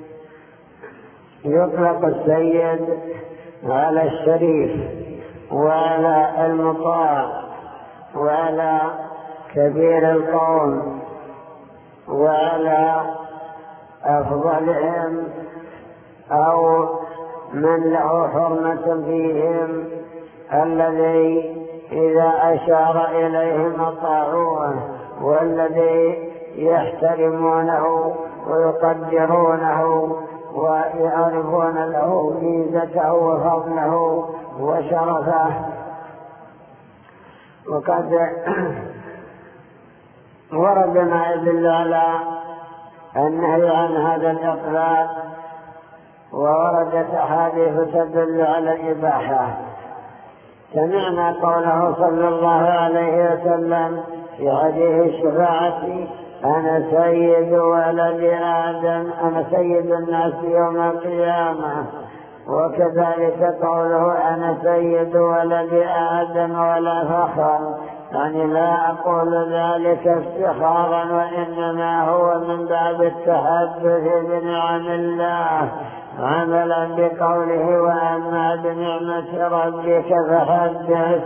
Speaker 2: يطلق السيد على الشريف وعلى المطاع وعلى كبير القوم وعلى أفضلهم أو من له حرمة فيهم، الذي إذا أشار إليهم أطاعوه، والذي يحترمونه ويقدرونه ويعرفون له ميزته وفضله وشرفه. وقد ورد ما يدل على النهي عن هذا الإطلاق، ووردت أحاديث تدل على الإباحة. سمعنا قوله صلى الله عليه وسلم في حديث الشفاعة أنا سيد ولد آدم، أنا سيد الناس يوم القيامة. وكذلك قوله أنا سيد ولد آدم ولا فخر، يعني لا أقول ذلك افتخارا، وإنما هو من باب التحدث بنعم الله، عملا بقوله وأما بنعمة ربك فحدث.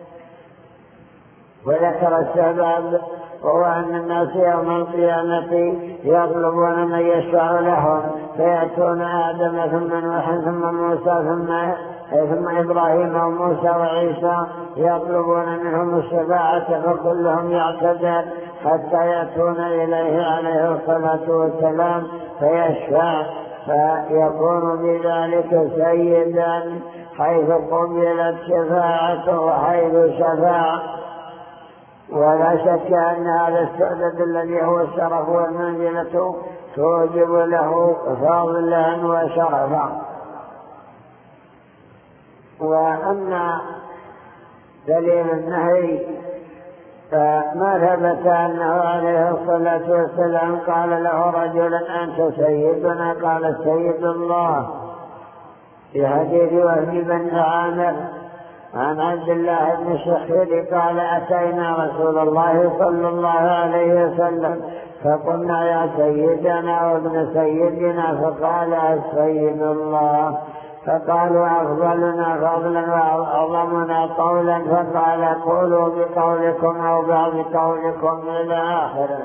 Speaker 2: وذكر السبب وهو أن الناس يوم القيامة يطلبون من يشفع لهم، فيأتون آدم ثم نوح ثم موسى ثم إبراهيم وموسى وعيسى، يطلبون منهم الشفاعة، فكلهم يعتذر حتى يأتون إليه عليه الصلاة والسلام فيشفع، فيكون بذلك سيدا حيث قبلت شفاعته وحيث شفاع. ولا شك أن هذا السعدد الذي هو الشرف والمنزلة توجب له فضلا وشرفا. وأما دليل النهي فما ثبت أنه عليه الصلاة والسلام قال له رجل أنت سيدنا، قال السيد الله، في حديث وهب بن عامر عن عبد الله بن الشخير قال أتينا رسول الله صلى الله عليه وسلم فقلنا يا سيدنا وابن سيدنا، فقال السيد الله، فقالوا أفضلنا فضلا وأعظمنا قولا، فقال قولوا بقولكم أو بعض قولكم إلى آخره.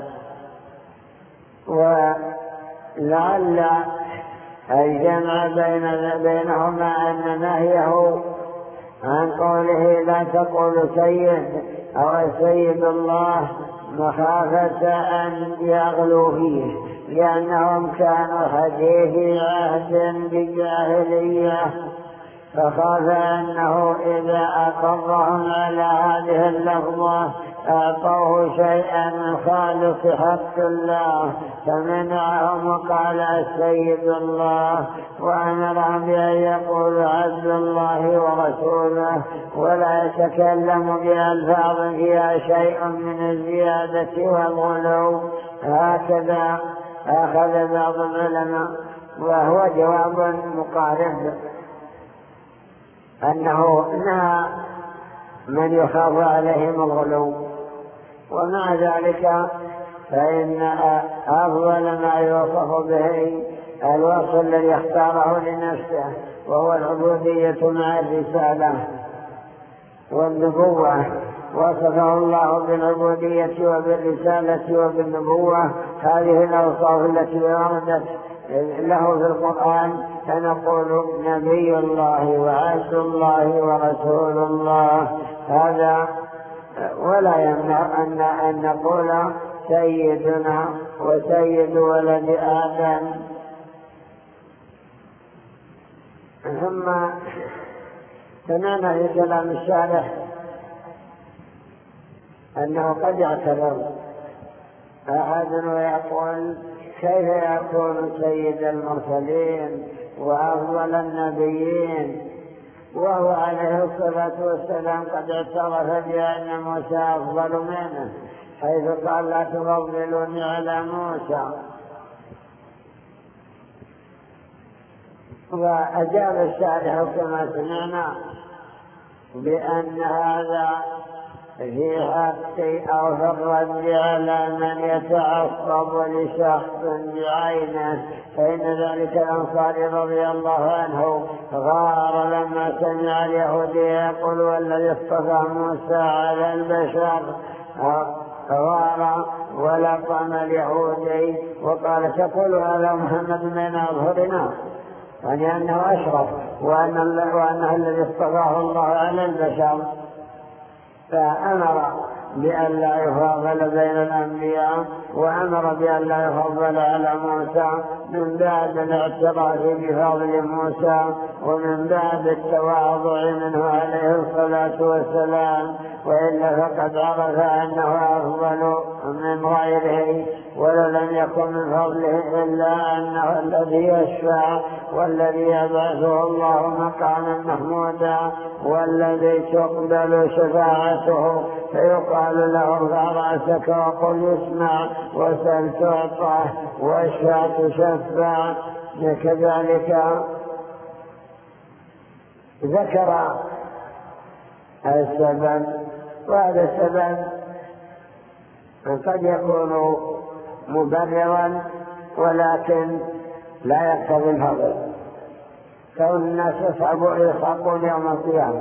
Speaker 2: ولعل الجمع بينهما أن نهيه عن قوله لا تقول سيد أو السيد الله مخافة أن يغلو فيه، لأنهم كانوا حديثي عهد بجاهلية، فخاف أنه إذا أقرهم على هذه اللفظة أعطوه شيئا من خالص حق الله، فمنعهم وقال السيد الله، وأمرهم بأن يقولوا عبد الله ورسوله، ولا يتكلم بألفاظ فيها شيء من الزيادة والغلو. هكذا أخذ بعض العلماء، وهو جواب مقارب أنه نهى من يخاف عليهم الغلو. ومع ذلك فإن أفضل ما يوصف به الوصف الذي اختاره لنفسه، وهو العبودية مع الرسالة والنبوة. وصفه الله بالعبودية وبالرسالة وبالنبوة، هذه الأوصاف التي وردت له في القرآن، فنقول نبي الله وعبد الله ورسول الله، هذا ولا يمنع أن نقول سيدنا وسيد ولد آدم. ثم سمعنا في كلام الشارح أنه قد يعترض أحد ويقول كيف يكون سيد المرسلين وأفضل النبيين وهو عليه الصلاة والسلام قد اعترف بأن موسى أفضل منه، حيث قال لا تفضلوني على موسى. وأجاب الشارح كما سمعنا بأن هذا في حق أو في الرد على من يتعصب لشخص بعينه، فإن ذلك الأنصاري رضي الله عنه غار لما سمع اليهودي يقول والذي اصطفى موسى على البشر، غار ولطم اليهودي وقال تقول هذا محمد من أظهرنا، يعني أنه أشرف وأنه الذي اصطفاه الله على البشر. فأمر بأن لا يفاضل بين الأنبياء، وأمر بأن لا يفضل على موسى من بعد الاعتراف بفضل موسى ومن بعد التواضع منه عليه الصلاة والسلام، وإلا فقد عرف أنه أفضل من غيره، ولو لم يكن من فضله إلا أنه الذي يشفع والذي يبعثه الله مقاما محمودا والذي تقبل شفاعته، فيقال له ارفع رأسك وقل يسمع وسل تعطى واشفع تشفع. كذلك ذكر السبب، وهذا السبب قد يكون مبررا ولكن لا يقتضي الفضل، كون الناس يصعقون يوم القيامة،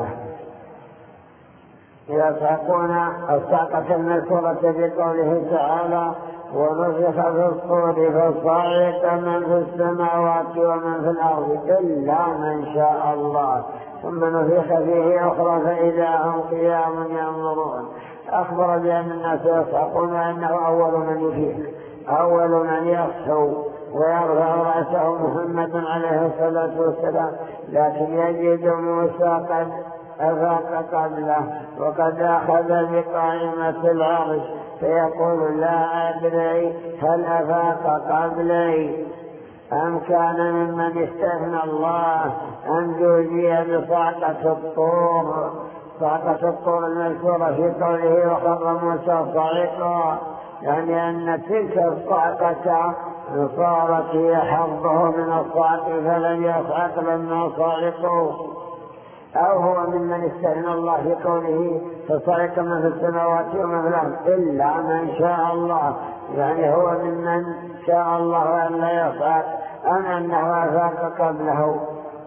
Speaker 2: يصعقون الصعقة المذكورة في قوله تعالى ونفخ في الصور فصعق من في السماوات ومن في الأرض إلا من شاء الله ثم نفخ فيه أخرى فإذا هم قيام ينظرون. أخبر بأن الناس يصعقون أنه أول من يفيق، أول من يخشو ويرفع رأسه محمد عليه الصلاة والسلام، لكن يجد موسى قد أفاق قبله وقد أخذ بقائمة العرش، فيقول لا أدري هل أفاق قبلي أم كان ممن استثنى الله أم جوزي بصعقة الطور، صعقة الطور المذكورة في قوله وخر موسى صعقا، يعني أن تلك الصعقة صارت هي حظه من الصعق فلن يصعق لما صعقوا، أو هو ممن استثنى الله في قوله فصعق من في السماوات ومن في الأرض إلا من شاء الله، يعني هو ممن شاء الله أن لا يصعق أم أنه أفاق قبله.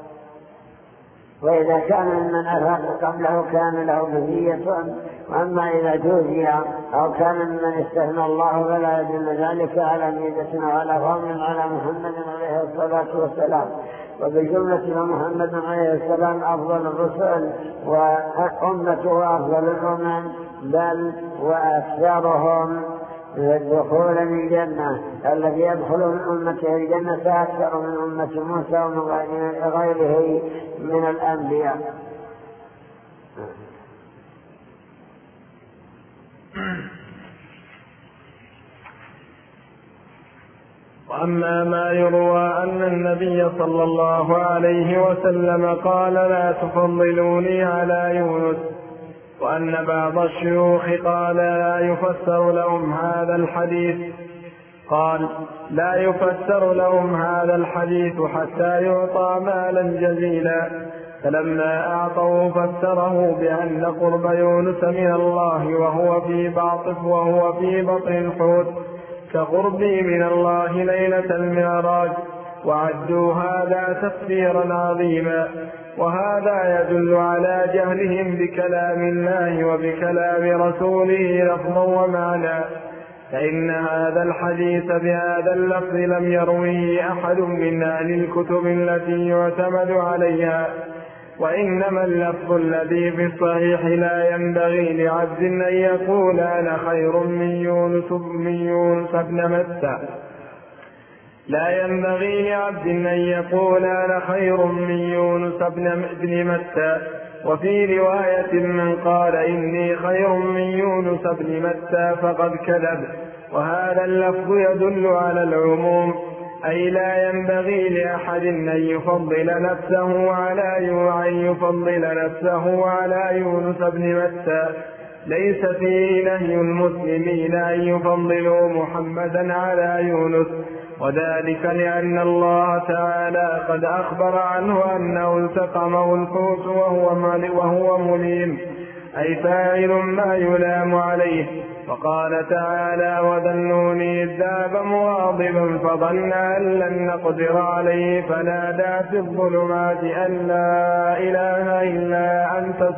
Speaker 2: وإذا كان ممن أفاق قبله كان له مزية، وأما إذا جوزي أو كان ممن استثنى الله فلا يدل ذلك على ميزة وعلى فضل على محمد عليه الصلاة والسلام. وبالجملة محمد عليه السلام أفضل الرسل وأمته أفضل الأمم، بل وأكثرهم دخولا الجنة، الذي يدخل من أمته الجنة أكثر من أمة موسى ومن غيره من الأنبياء.
Speaker 1: وأما ما يروى أن النبي صلى الله عليه وسلم قال لا تفضلوني على يونس، وأن بعض الشيوخ قال لا يفسر لهم هذا الحديث، قال لا يفسر لهم هذا الحديث حتى يعطى مالا جزيلا، فلما أعطوه فسره بأن قرب يونس من الله وهو في بطن الحوت كقربي من الله ليلة المعراج، وعدوا هذا تفسيرا عظيما. وهذا يدل على جهلهم بكلام الله وبكلام رسوله لفظا ومعنى، فإن هذا الحديث بهذا اللفظ لم يروه أحد من أهل الكتب التي يعتمد عليها، وإنما اللفظ الذي في الصحيح لا ينبغي لعبد أن يقول أنا خير من يونس بن متى، لا ينبغي لعبد أن يقول أنا خير من يونس بن متى. وفي رواية من قال إني خير من يونس بن متى فقد كذب. وهذا اللفظ يدل على العموم، أي لا ينبغي لأحد أن يفضل نفسه على يونس بن متى. ليس فيه نهي المسلمين أن يفضلوا محمدا على يونس، وذلك لأن الله تعالى قد أخبر عنه أنه التقمه الحوت وهو مليم، أي فاعل ما يلام عليه. وقال تعالى وذا النون إذ ذهب مغاضبا فظن أن لن نقدر عليه فنادى في الظلمات أن لا إله إلا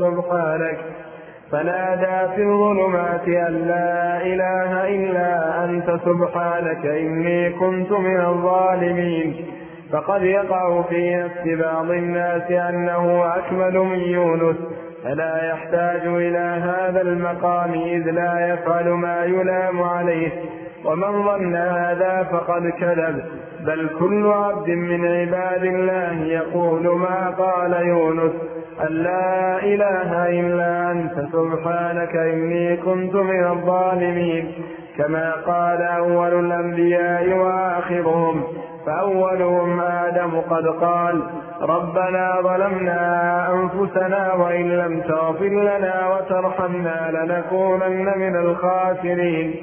Speaker 1: أنت سبحانك إني كنت من الظالمين. فقد يقع في نفس بعض الناس أنه أكمل من يونس، فلا يحتاج إلى هذا المقام إذ لا يفعل ما يلام عليه. ومن ظن هذا فقد كذب، بل كل عبد من عباد الله يقول ما قال يونس أن لا إله إلا أنت سبحانك إني كنت من الظالمين، كما قال أول الأنبياء وآخرهم. فأولهم آدم قد قال ربنا ظلمنا أنفسنا وإن لم تغفر لنا وترحمنا لنكونن من الخاسرين.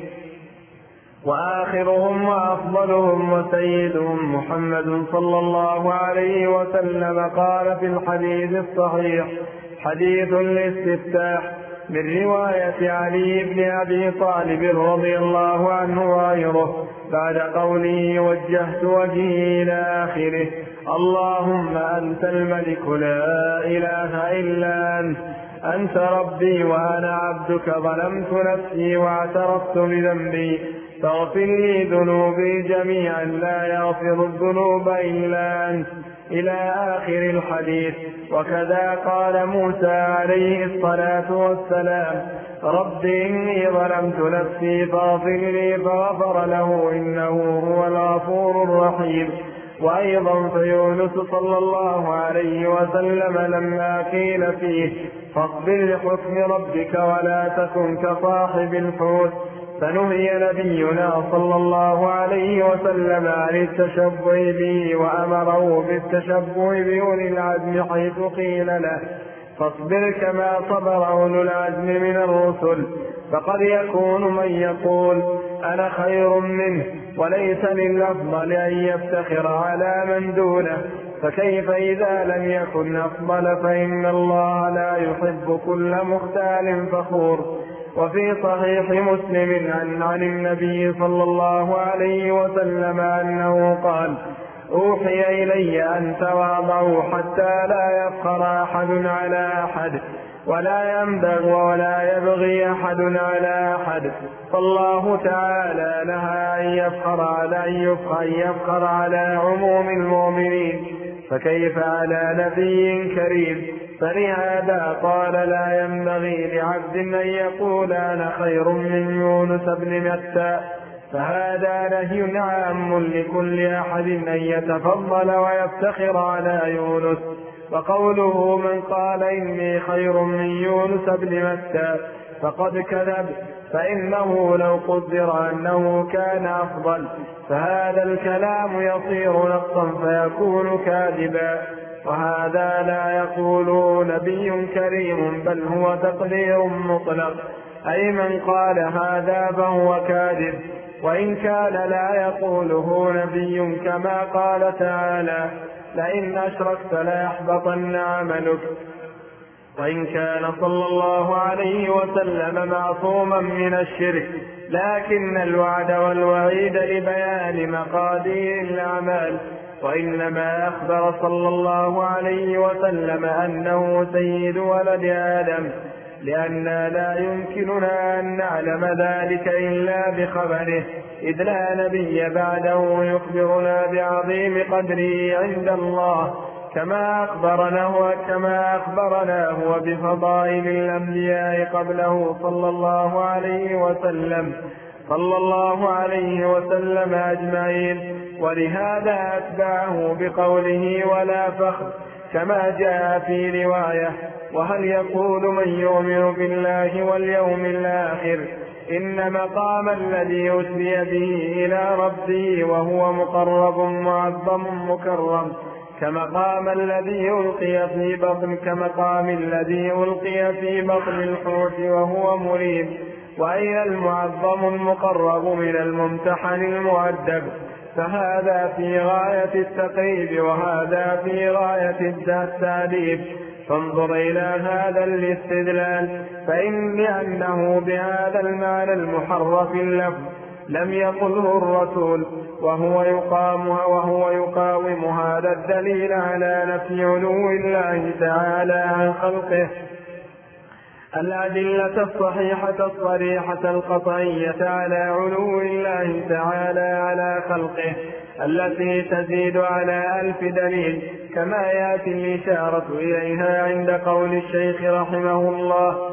Speaker 1: وآخرهم وأفضلهم وسيدهم محمد صلى الله عليه وسلم قال في الحديث الصحيح حديث الاستفتاح من رواية علي بن أبي طالب رضي الله عنه وغيره بعد قوله وجهت وجهي إلى آخره اللهم أنت الملك لا إله إلا أنت ربي وأنا عبدك ظلمت نفسي واعترفت بذنبي فاغفر لي ذنوبي جميعا لا يغفر الذنوب إلا أنت إلى آخر الحديث. وكذا قال موسى عليه الصلاة والسلام رب إني ظلمت نفسي فاغفر لي فغفر له إنه هو الغفور الرحيم. وأيضا فيونس صلى الله عليه وسلم لما قيل فيه فاصبر لحكم ربك ولا تكن كصاحب الحوت فنهي نبينا صلى الله عليه وسلم عن التشبه به وأمره بالتشبه بأولي العزم حيث قيل له فاصبر كما صبر أولو العزم من الرسل. فقد يكون من يقول أنا خير منه وليس للأفضل أن يفتخر على من دونه، فكيف إذا لم يكن أفضل؟ فإن الله لا يحب كل مختال فخور. وفي صحيح مسلم عن النبي صلى الله عليه وسلم أنه قال أوحي إلي أن تواضعوا حتى لا يفخر أحد على أحد ولا ينبغي ولا يبغي أحد على أحد. فالله تعالى نهى أن يفخر على عموم المؤمنين، فكيف على نبي كريم؟ فلهذا قال لا ينبغي لعبد أن يقول أنا خير من يونس بن متى. فهذا نهي عام لكل أحد أن يتفضل ويفتخر على يونس. وقوله من قال إني خير من يونس بن متى فقد كذب، فإنه لو قدر أنه كان أفضل فهذا الكلام يصير نقصا فيكون كاذبا، وهذا لا يقوله نبي كريم بل هو تقدير مطلق، أي من قال هذا فهو كاذب وإن كان لا يقوله نبي كما قال تعالى لئن أشركت ليحبطن عملك. وإن كان صلى الله عليه وسلم معصوما من الشرك، لكن الوعد والوعيد لبيان مقادير الأعمال. وإنما أخبر صلى الله عليه وسلم أنه سيد ولد آدم، لأننا لا يمكننا أن نعلم ذلك إلا بخبره، إذ لا نبي بعده يخبرنا بعظيم قدره عند الله كما أخبرنا هو بفضائل الأنبياء قبله صلى الله عليه وسلم أجمعين. ولهذا أتبعه بقوله ولا فخر كما جاء في رواية: وهل يقول من يؤمن بالله واليوم الآخر إن مقام الذي أسري به إلى ربه وهو مقرب معظم مكرم كمقام الذي ألقي في بطن الحوت وهو مريب. وأين المعظم المقرب من الممتحن المؤدب؟ فهذا في غاية التقريب وهذا في غاية التأديب. فانظر إلى هذا الاستدلال، لأنه بهذا المعنى المحرف اللفظ لم يقله الرسول، وهو يقاوم هذا الدليل على نفي علو الله تعالى عن خلقه الأدلة الصحيحة الصريحة القطعية على علو الله تعالى على خلقه التي تزيد على 1000 دليل، كما يأتي الإشارة إليها عند قول الشيخ رحمه الله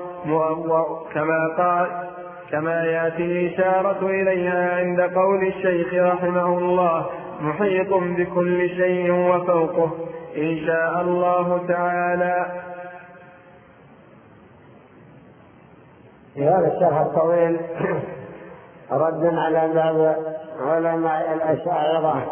Speaker 1: محيط بكل شيء وفوقه إن شاء الله تعالى.
Speaker 2: في هذا الشرح الطويل رد على بعض علماء الأشاعرة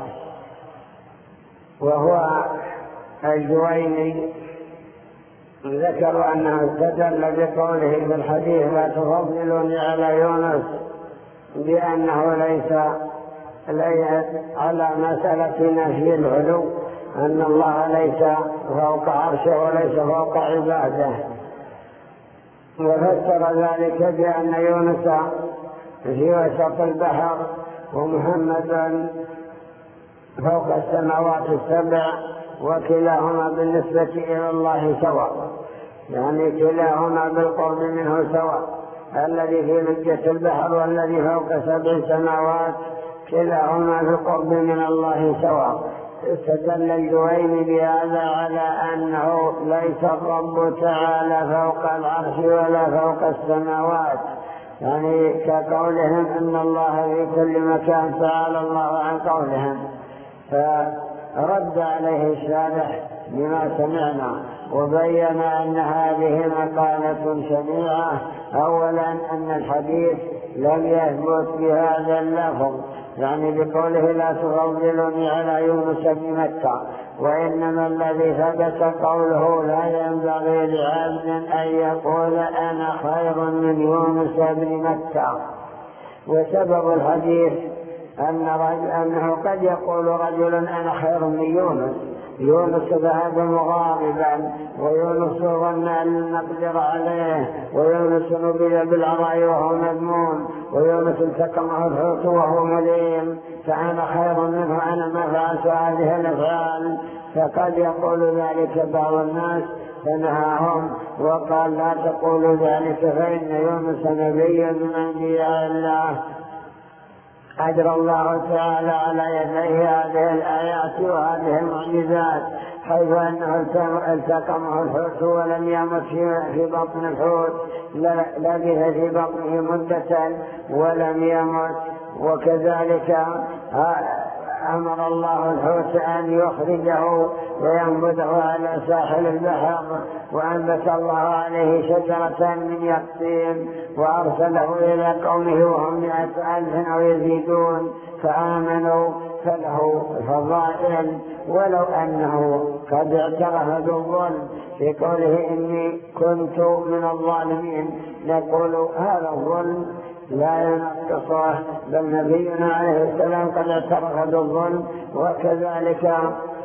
Speaker 2: وهو الجويني، ذكروا أنه استدل بقوله في الحديث لا تفضلوني على يونس بأنه ليس على مسألة نفي العلو، أن الله ليس فوق عرشه وليس فوق عباده، وفسر ذلك بأن يونس في وسط البحر ومحمد فوق السماوات السبع، وكلاهما بالنسبة إلى الله سواء، يعني كلاهما بالقرب منه سواء، الذي في لجة البحر والذي فوق 7 سماوات كلاهما بالقرب من الله سواء. استدل الجويني بهذا على أنه ليس الرب تعالى فوق العرش ولا فوق السماوات، يعني كقولهم أن الله في كل مكان تعالى الله عن قولهم. فرد عليه الشارح بما سمعنا وبين أن هذه مقالة شنيعة. أولا أن الحديث لم يثبت بهذا اللفظ، يعني بقوله لا تفضلوني على يونس بن متى، وإنما الذي ثبت قوله لا ينبغي لعبد أن يقول أنا خير من يونس بن متى. وسبب الحديث أنه قد يقول رجل أنا خير من يونس ذهب مغاضبا، ويونس ظن أن نقدر عليه، ويونس نبذ بالعراء وهو مذموم، ويونس التقمه الحوت وهو مليم، فأنا خير منه، أنا ما فعلت هذه الأفعال. فقد يقول ذلك بعض الناس فنهاهم وقال لا تقولوا ذلك، فإن يونس نبي من أنبياء الله أجرى الله تعالى على يديه هذه الآيات وهذه المعجزات، حيث أنه التقمه الحوت ولم يمت في بطن الحوت، لبث في بطنه مدة ولم يمت. وكذلك أمر الله الحوت أن يخرجه وينبذه على ساحل البحر، وأنبت الله عليه شجرة من يقطين، وأرسله إلى قومه وهم 100,000 أو يزيدون فآمنوا، فله فضائل. ولو أنه قد اعترف بالظلم في قوله إني كنت من الظالمين، نقول هذا الظلم لا ينقصه، بل نبينا عليه السلام قد اعترف بالظلم. وكذلك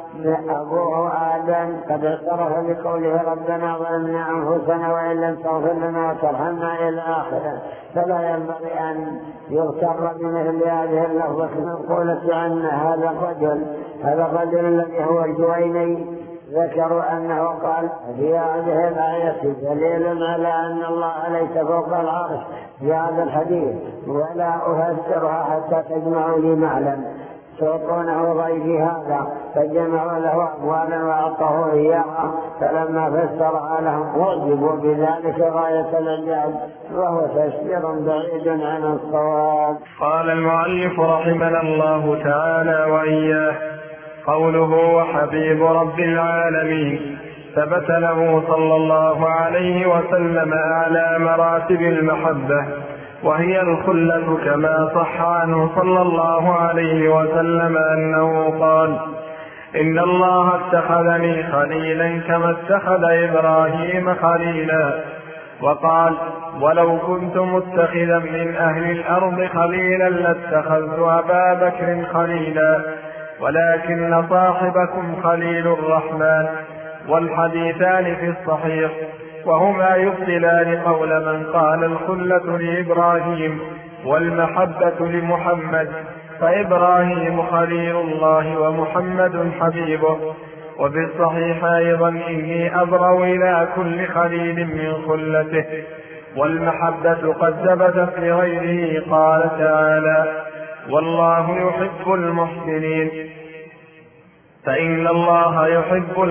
Speaker 2: أبوه آدم قد اعترف بقوله ربنا ظلمنا أنفسنا وإن لم تغفر لنا وترحمنا إلى آخره، فلا ينبغي أن يغتر بمثل هذه اللفظة المنقولة عن هذا الرجل الذي هو الجويني. ذكروا أنه قال في هذه الآية دليل على أن الله ليس فوق العرش في هذا الحديث، ولا أفسرها حتى تجمعوا لي معلم تعطونه ضيفي هذا، فجمعوا له أموالا وأعطوه إياها، فلما فسرها لهم أعجبوا بذلك غاية الإعجاب، وهو تفسير بعيد عن الصواب.
Speaker 1: قال المؤلف رحمنا الله تعالى وإياه: قوله وحبيب رب العالمين ثبت له صلى الله عليه وسلم أعلى مراتب المحبة، وهي الخلة، كما صح عنه صلى الله عليه وسلم أنه قال: إن الله اتخذني خليلا كما اتخذ إبراهيم خليلا. وقال: ولو كنت متخذا من أهل الأرض خليلا لاتخذت أبا بكر خليلا، ولكن صاحبكم خليل الرحمن. والحديثان في الصحيح، وهما يبطلان قول من قال الخلة لإبراهيم والمحبة لمحمد، فإبراهيم خليل الله ومحمد حبيبه. وفي الصحيح أيضا: إني أبرأ إلى كل خليل من خلته. والمحبة قد ثبتت لغيره، قال تعالى: والله يحب المحسنين، فإن الله يحب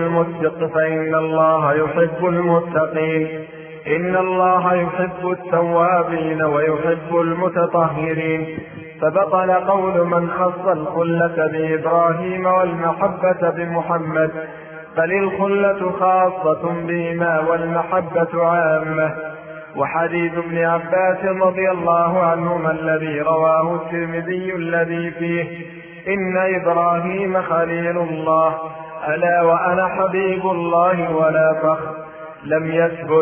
Speaker 1: المتقين، إن الله يحب التوابين ويحب المتطهرين. فبطل قول من خص الخلة بإبراهيم والمحبة بمحمد، بل الخلة خاصة بهما والمحبة عامة. وحديث ابن عباس رضي الله عنهما الذي رواه الترمذي الذي فيه: إن إبراهيم خليل الله، ألا وأنا حبيب الله ولا فخر، لم يثبت.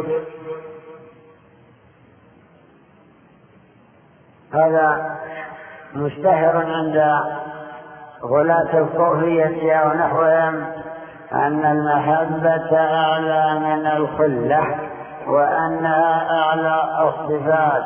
Speaker 2: هذا مشتهر عند غلاة الصوفية أو نحوهم أن المحبة أعلى من الخلة، وأنها أعلى الصفات،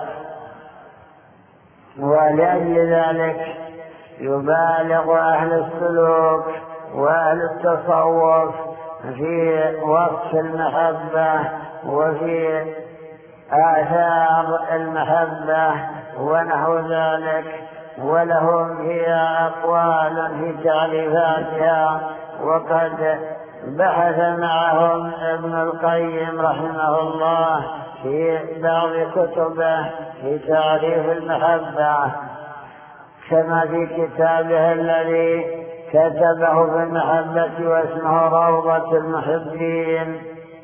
Speaker 2: ولأجل ذلك يبالغ أهل السلوك وأهل التصوف في وصف المحبة وفي آثار المحبة ونحو ذلك، ولهم فيها أقوال في تعريفاتها. وقد بحث معهم ابن القيم رحمه الله في بعض كتبه في تعريف المحبة، كما في كتابه الذي كتبه في المحبة واسمه روضة المحبين،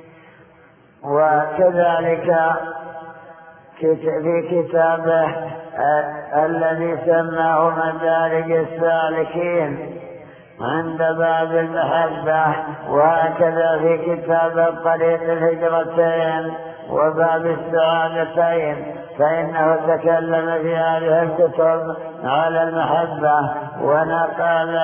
Speaker 2: وكذلك في كتابه الذي سماه مدارج السالكين عند باب المحبة، وهكذا في كتاب طريق الهجرتين وباب السعادتين، فإنه تكلم في هذه الكتب على المحبة، ونقل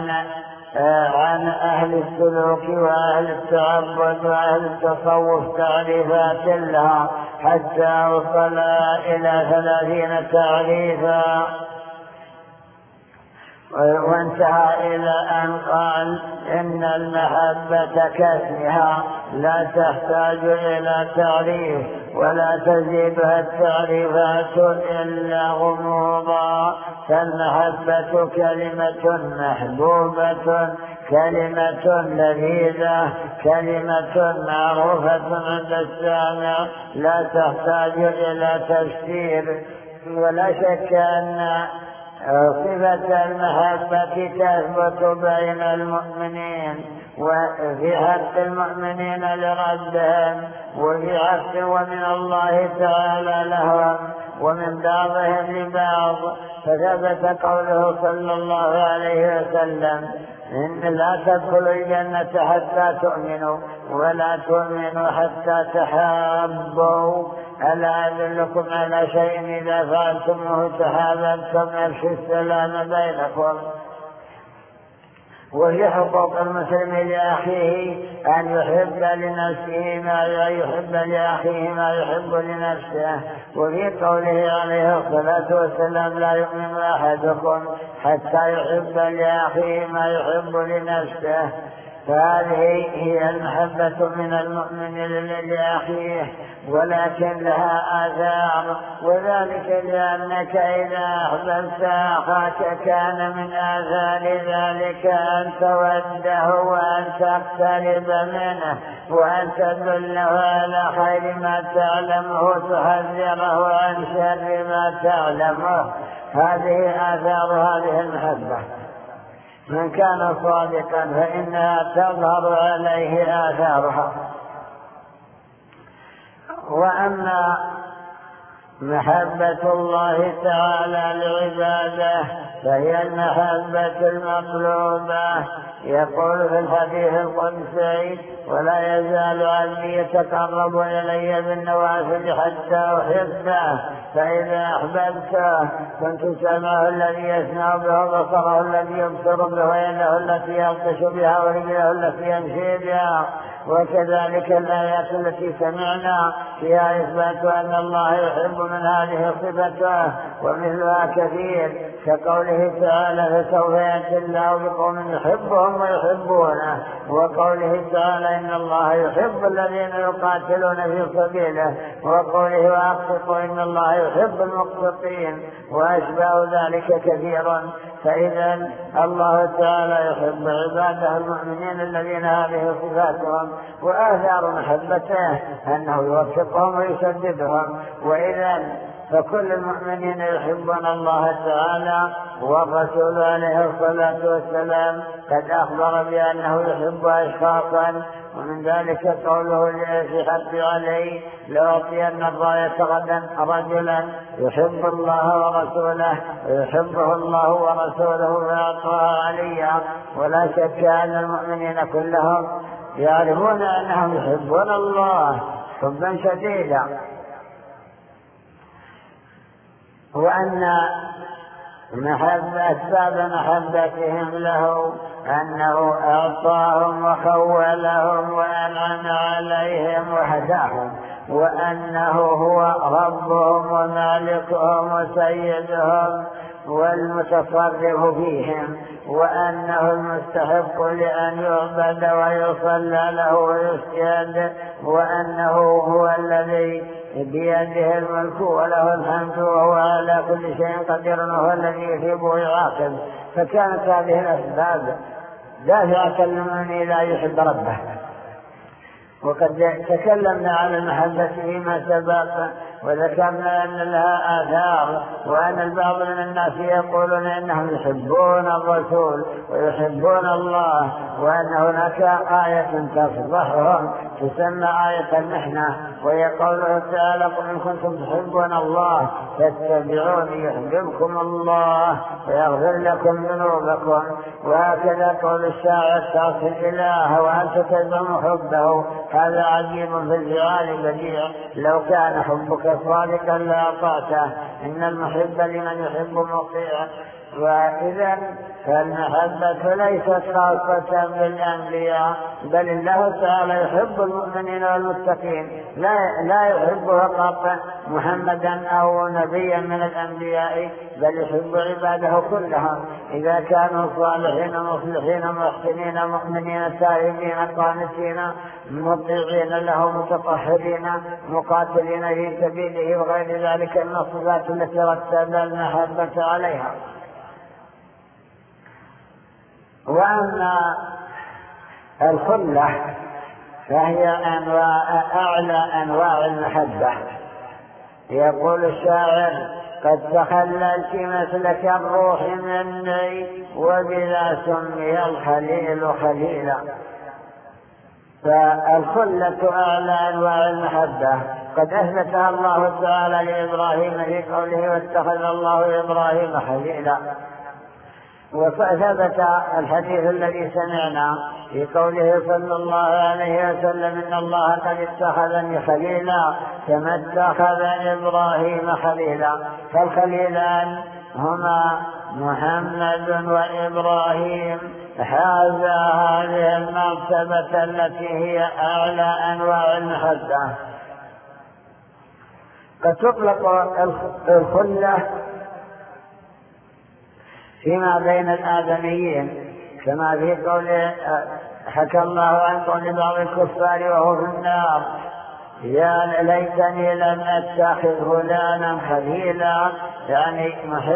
Speaker 2: عن أهل السلوك وأهل التعبد وأهل التصوف تعريفات لها حتى وصل إلى 30 تعريفا، وانتهى إلى أن قال: إن المحبة كاسمها لا تحتاج إلى تعريف، ولا تزيدها التعريفات إلا غموضا، فالمحبة كلمة محبوبة، كلمة لذيذة، كلمة معروفة عند السامع، لا تحتاج إلى تفسير. ولا شك أن صفة المحبة تثبت بين المؤمنين، وفي حق المؤمنين لربهم، وفي حق ومن الله تعالى لهم، ومن بعضهم لبعض. فثبت قوله صلى الله عليه وسلم: إن لا تدخلوا الجنة حتى تؤمنوا، ولا تؤمنوا حتى تحابوا. ألا أدلكم على شيء إذا فعلتموه تحاببتم؟ أفشوا السلام بينكم. وفي حقوق المسلم لأخيه أن يحب لنفسه ما يحب لأخيه ما يحب لنفسه. وفي قوله عليه الصلاة والسلام لا يؤمن أحدكم حتى يحب لأخيه ما يحب لنفسه. فهذه هي المحبة من المؤمن لأخيه، ولكن لها آثار، وذلك لأنك إذا أحببت أخاك كان من آثار ذلك أن توده وأن تقترب منه وأن تدله على خير ما تعلمه تحذره عن شر ما تعلمه. هذه آثار هذه المحبة. من كان صادقا فإنها تظهر عليه آثارها. وأما محبة الله تعالى لعباده فهي المحبة المطلوبة. يقول في الحديث القدسي: ولا يزال عبدي يتقرب إلي بالنوافل حتى أحبه، فإذا أحببته كنت سمعه الذي يسمع به وبصره الذي يبصر به ويده التي يبطش بها ورجله التي يمشي بها. وكذلك الآيات التي سمعنا فيها إثبات أن الله يحب من هذه صفته، ومثلها كثير كقوله تعالى: فسوف يأتي الله بقوم يحبهم ويحبونه، وقوله تعالى: إن الله يحب الذين يقاتلون في سبيله، وقوله: وأقسطوا إن الله يحب المقسطين، وأشباه ذلك كثيرا. فإذا الله تعالى يحب عباده المؤمنين الذين هذه صفاتهم، وآثار محبته أنه يوفقهم ويسددهم. وإذا فكل المؤمنين يحبون الله تعالى، والرسول عليه الصلاة والسلام قد أخبر بأنه يحب أشخاصا، ومن ذلك قوله في حق علي: لأعطين الراية غدا رجلا يحب الله ورسوله ويحبه الله ورسوله فأعطاها عليا. ولا شك أن المؤمنين كلهم يعرفون أنهم يحبون الله حبا شديدا، وأن أسباب محبتهم له أنه أعطاهم وخولهم وأنعم عليهم وهداهم، وأنه هو ربهم ومالكهم وسيدهم والمتصرف فيهم، وأنه المستحق لأن يعبد ويصلى له ويسجد، وأنه هو الذي بيده الملك وله الحمد وهو على كل شيء قدير وهو الذي يثيب ويعاقب. فكانت هذه الأسباب دافعة لمن لا يحب ربه. وقد تكلمنا عن المحبة فيما سبق، وذكرنا أن لها آثار، وأن البعض من الناس يقولون إنهم يحبون الرسول ويحبون الله، وأن هناك آية تفضحهم تسمى آية المحنة، وهي قوله تعالى: قل إن كنتم تحبون الله فاتبعوني يحببكم الله ويغفر لكم ذنوبكم. وهكذا قول الشاعر: تعصي الإله وأنت تزعم حبه، هذا عجيب في الفعال بديع، لو كان حبك صادقا لأطعته، إن المحب لمن يحب مطيع. وإذا فالمحبة ليست خاصة بالأنبياء، بل الله تعالى يحب المؤمنين والمتقين، لا يحب فقط محمدا أو نبيا من الأنبياء، بل يحب عباده كلهم إذا كانوا صالحين مصلحين محسنين مؤمنين تائبين قانتين مطيعين له متطهرين مقاتلين في سبيله، وغير ذلك من الصفات التي رتب المحبة عليها. وأما الخلة فهي أعلى أنواع المحبة. يقول الشاعر: قد تخللت مثلك الروح مني وبذا سمي الخليل خليلا. فالخلة أعلى أنواع المحبة، قد أثبتها الله تعالى لإبراهيم في قوله: واتخذ الله إبراهيم خليلا. وثبت الحديث الذي سمعنا في قوله صلى الله عليه وسلم: إن الله قد اتخذني خليلا كما اتخذ إبراهيم خليلا. فالخليلان هما محمد وإبراهيم حازا هذه المرتبة التي هي أعلى أنواع المحبة. قد تطلق الخلة فيما بين الآدميين كما في قول حكى الله عن قول بعض الكفار وهو في النار: يا ليتني لم أتخذ فلانا خليلا، يعني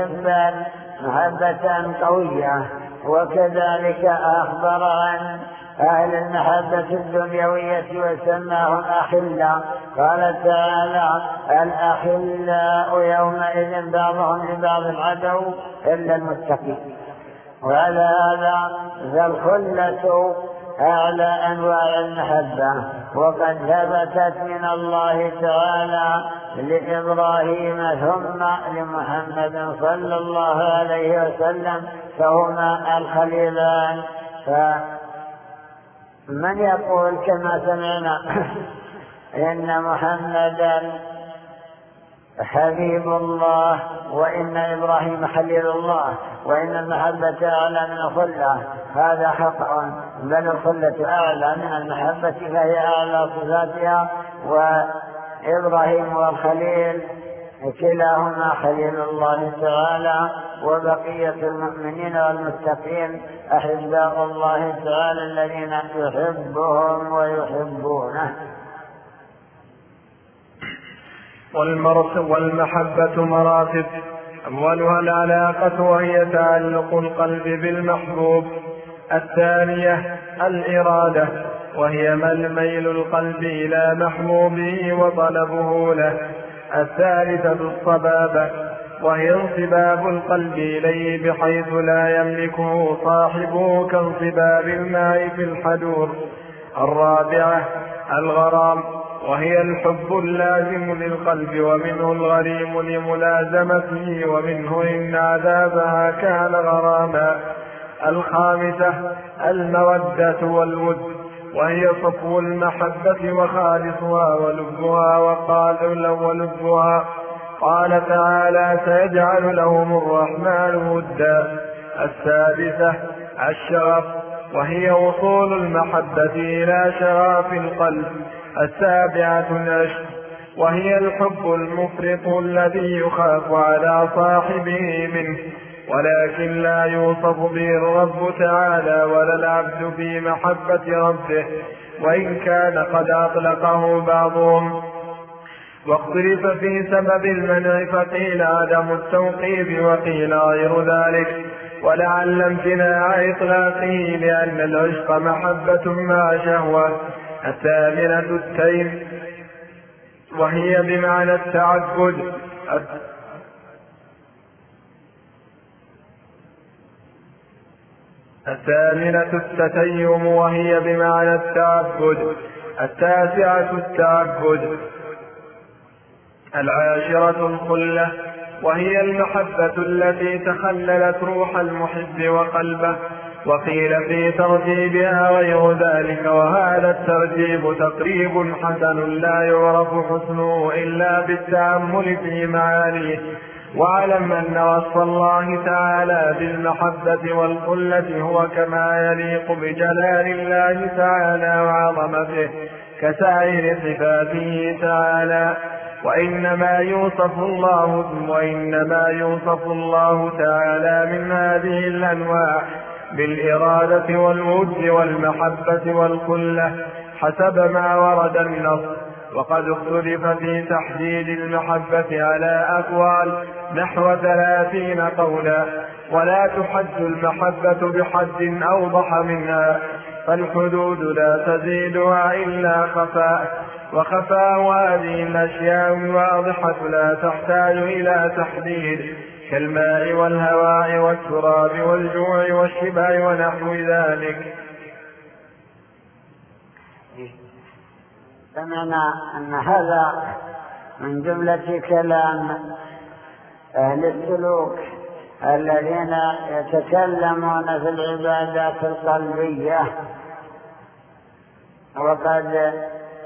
Speaker 2: محبة قوية. وكذلك أخبر عن أهل المحبة الدنيوية وسماهم أخلاء، قال تعالى: الأخلاء يومئذ بعضهم لبعض عدو إلا المتقين. وعلى هذا فالخلة أعلى أنواع المحبة، وقد ثبتت من الله تعالى لإبراهيم ثم لمحمد صلى الله عليه وسلم، فهما الخليلان. فمن يقول كما سمعنا إن محمدا حبيب الله وإن إبراهيم خليل الله وإن المحبة أعلى من الخلة، هذا خطأ، بل الخلة أعلى من المحبة، فهي أعلى صفاتها. وإبراهيم والخليل كلاهما خليل الله تعالى، وبقية المؤمنين والمتقين أحباء الله تعالى الذين يحبهم ويحبونه.
Speaker 1: والمحبة مراتب: أولها العلاقة وهي تعلق القلب بالمحبوب. الثانية الإرادة وهي ميل القلب إلى محبوبه وطلبه له. الثالثة الصبابة وهي انصباب القلب إليه بحيث لا يملكه صاحبه كانصباب الماء في الحدور. الرابعة الغرام وهي الحب اللازم للقلب ومنه الغريم لملازمته ومنه إن عذابها كان غراما. الخامسة المودة والود وهي صفو المحبة وخالصها ولبها ولبها. قال تعالى: سيجعل لهم الرحمن ودا. السادسة الشغف وهي وصول المحبة إلى شغاف القلب. السابعة العشق وهي الحب المفرط الذي يخاف على صاحبه منه ولكن لا يوصف به الرب تعالى ولا العبد في محبة ربه، وإن كان قد أطلقه بعضهم. واختلف في سبب المنع، فقيل عدم التوقيف وقيل غير ذلك، ولعل امتناع إطلاقه لأن العشق محبة مع شهوة. الثامنة التيم وهي بمعنى التعبد. الثامنة التتيم وهي بمعنى التعبد. التاسعة التعبد. العاشرة الخلة وهي المحبة التي تخللت روح المحب وقلبه، وقيل في ترتيبها غير ذلك، وهذا الترتيب تقريب حسن لا يعرف حسنه إلا بالتأمل في معانيه. واعلم أن وصف الله تعالى بالمحبة والخلة هو كما يليق بجلال الله تعالى وعظمته كسائر صفاته تعالى. وإنما يوصف الله تعالى من هذه الأنواع بالإرادة والود والمحبة والخلة حسب ما ورد النص. وقد اختلف في تحديد المحبة على أقوال نحو 30 قولا، ولا تحد المحبة بحد أوضح منها، فالحدود لا تزيدها إلا خفاء، وخفاء هذه الأشياء الواضحة لا تحتاج إلى تحديد، كالماء والهواء والتراب والجوع والشبع ونحو ذلك.
Speaker 2: سمعنا أن هذا من جملة كلام أهل السلوك الذين يتكلمون في العبادات القلبية، وقد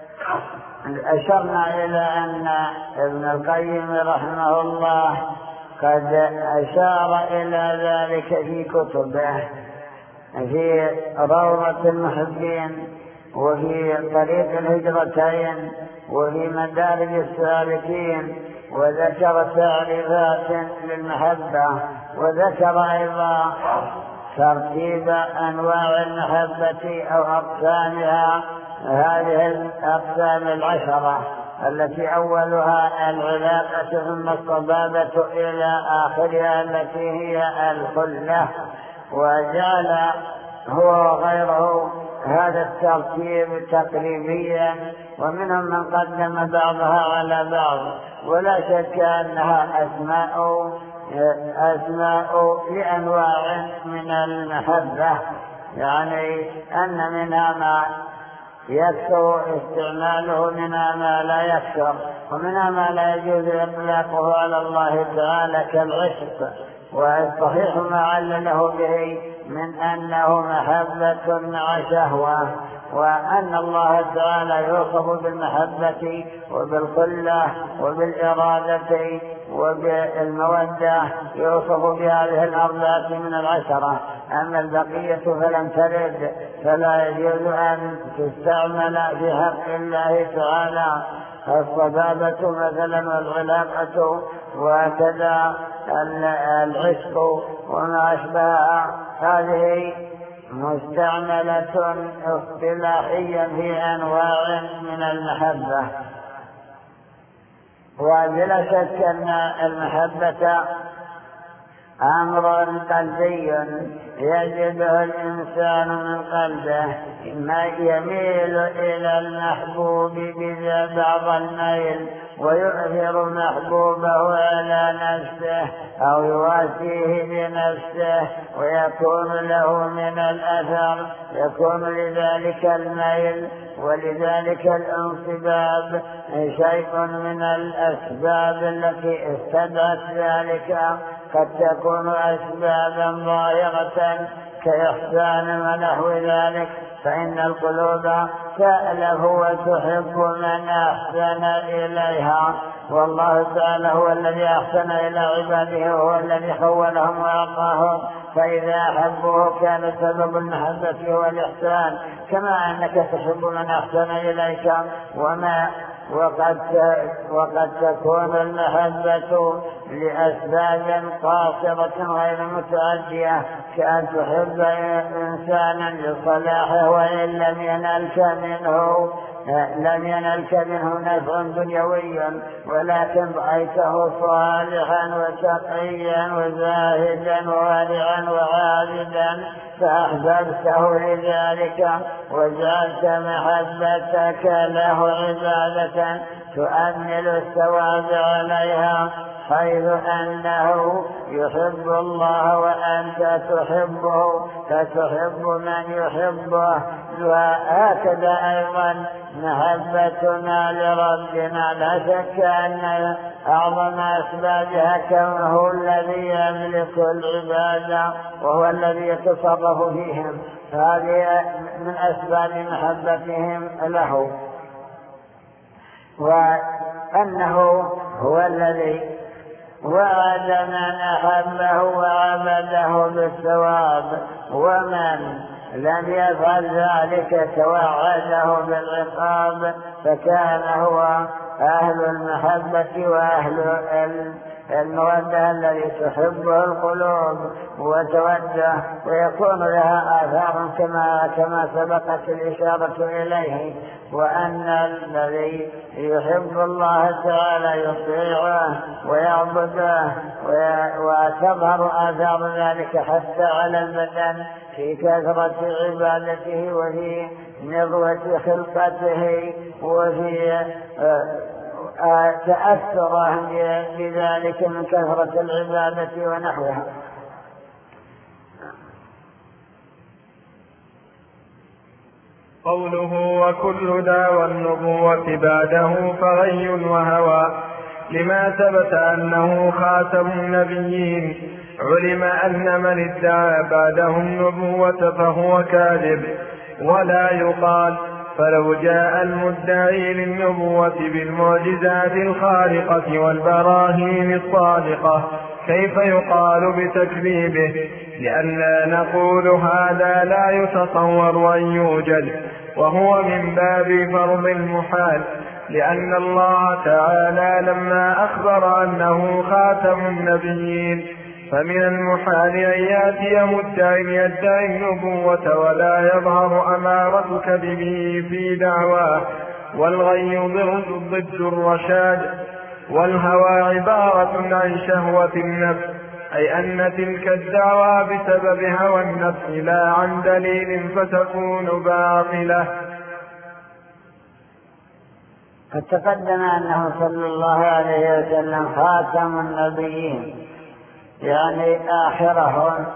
Speaker 2: أشرنا إلى أن ابن القيم رحمه الله قد أشار إلى ذلك في كتبه، في روضة المحبين، وفي طريق الهجرتين، وفي مدارج السالكين، وذكر تعريفات للمحبة، وذكر أيضا ترتيب أنواع المحبة أو أقسامها، هذه الأقسام 10 التي أولها العلاقة ثم الصبابة إلى آخرها التي هي الخلة. وجعل هو وغيره هذا الترتيب تقريبيا، ومنهم من قدم بعضها على بعض، ولا شك أنها أسماء لأنواع من المحبة، يعني أن منها ما يكثر استعماله، منها ما لا يكثر، ومنها ما لا يجوز إطلاقه على الله تعالى كالعشق. والصحيح ما علله به من أنه محبة مع شهوة، وأن الله تعالى يوصف بالمحبة وبالخلة وبالإرادة وبالمودة، يوصف بهذه الأربعة من 10. أما البقية فلم ترد، فلا يجوز أن تستعمل في حق الله تعالى. الصبابة مثلا والعلاقة، وكذا العشق وما أشبهها، هذه مستعملة اصطلاحيا في أنواع من المحبة. وبلا شك أن المحبة أمر قلبي يجده الإنسان من قلبه، ما يميل إلى المحبوب بذا بعض الميل، ويؤثر محبوبه على نفسه أو يواسيه بنفسه، ويكون له من الأثر، يكون لذلك الميل ولذلك الانصباب شيء من الأسباب التي استدعت ذلك. قد تكون أسبابا ظاهرة كإحسان ونحو ذلك، فإن القلوب تألف وتحب من أحسن إليها، والله تعالى هو الذي أحسن إلى عباده، وهو الذي خولهم وأعطاهم، فإذا أحبوه كان سبب المحبة والإحسان، كما أنك تحب من أحسن إليك. وقد تكون المحبة لأسباب قاصرة غير متعدية، كأن تحب إنسانا لصلاحه وإن لم ينلك منه نفع دنيوي، ولكن رأيته صالحا وتقيا وزاهدا وورعا وعابدا فأحببته لذلك، وجعلت محبتك له عبادة تؤمل الثواب عليها، حيث أنه يحب الله وأنت تحبه فتحب من يحبه. وهكذا أيضا محبتنا لربنا لا شك أن أعظم أسبابها كونه الذي يملك العباد وهو الذي يتصرف فيهم، هذه من أسباب محبتهم له، وأنه هو الذي وعد من أحبه وعبده بالثواب، ومن لم يفعل ذلك توعده بالعقاب، فكان هو أهل المحبة وأهل المودة الذي تحبه القلوب وتوجه، ويكون لها آثار كما سبقت الإشارة إليه. وأن الذي يحب الله تعالى يطيعه ويعبده، وتظهر آثار ذلك حتى على البدن في كثرة عبادته وفي نضوة خلقته وفي تأثره بذلك من كثرة العبادة ونحوها.
Speaker 1: قوله وكل دعوى النبوة بعده فغي وهوى، لما ثبت أنه خاتم النبيين، علم أن من ادعى بعده النبوة فهو كاذب، ولا يقال فلو جاء المدعي للنبوة بالمعجزات الخارقة والبراهين الصادقة كيف يقال بتكذيبه؟ لأننا نقول هذا لا يتصور أن يوجد، وهو من باب فرض المحال، لأن الله تعالى لما أخبر أنه خاتم النبيين فمن المحال أن يأتي مدعي يدعي النبوة ولا يظهر أمارة كذبه في دعواه. والغي ضد الرشاد، والهوى عبارة عن شهوة النفس، أي أن تلك الدعوى بسبب هوى النفس لا عن دليل فتكون باطلة.
Speaker 2: قد تقدم أنه صلى الله عليه وسلم خاتم النبيين، يعني آخرهم،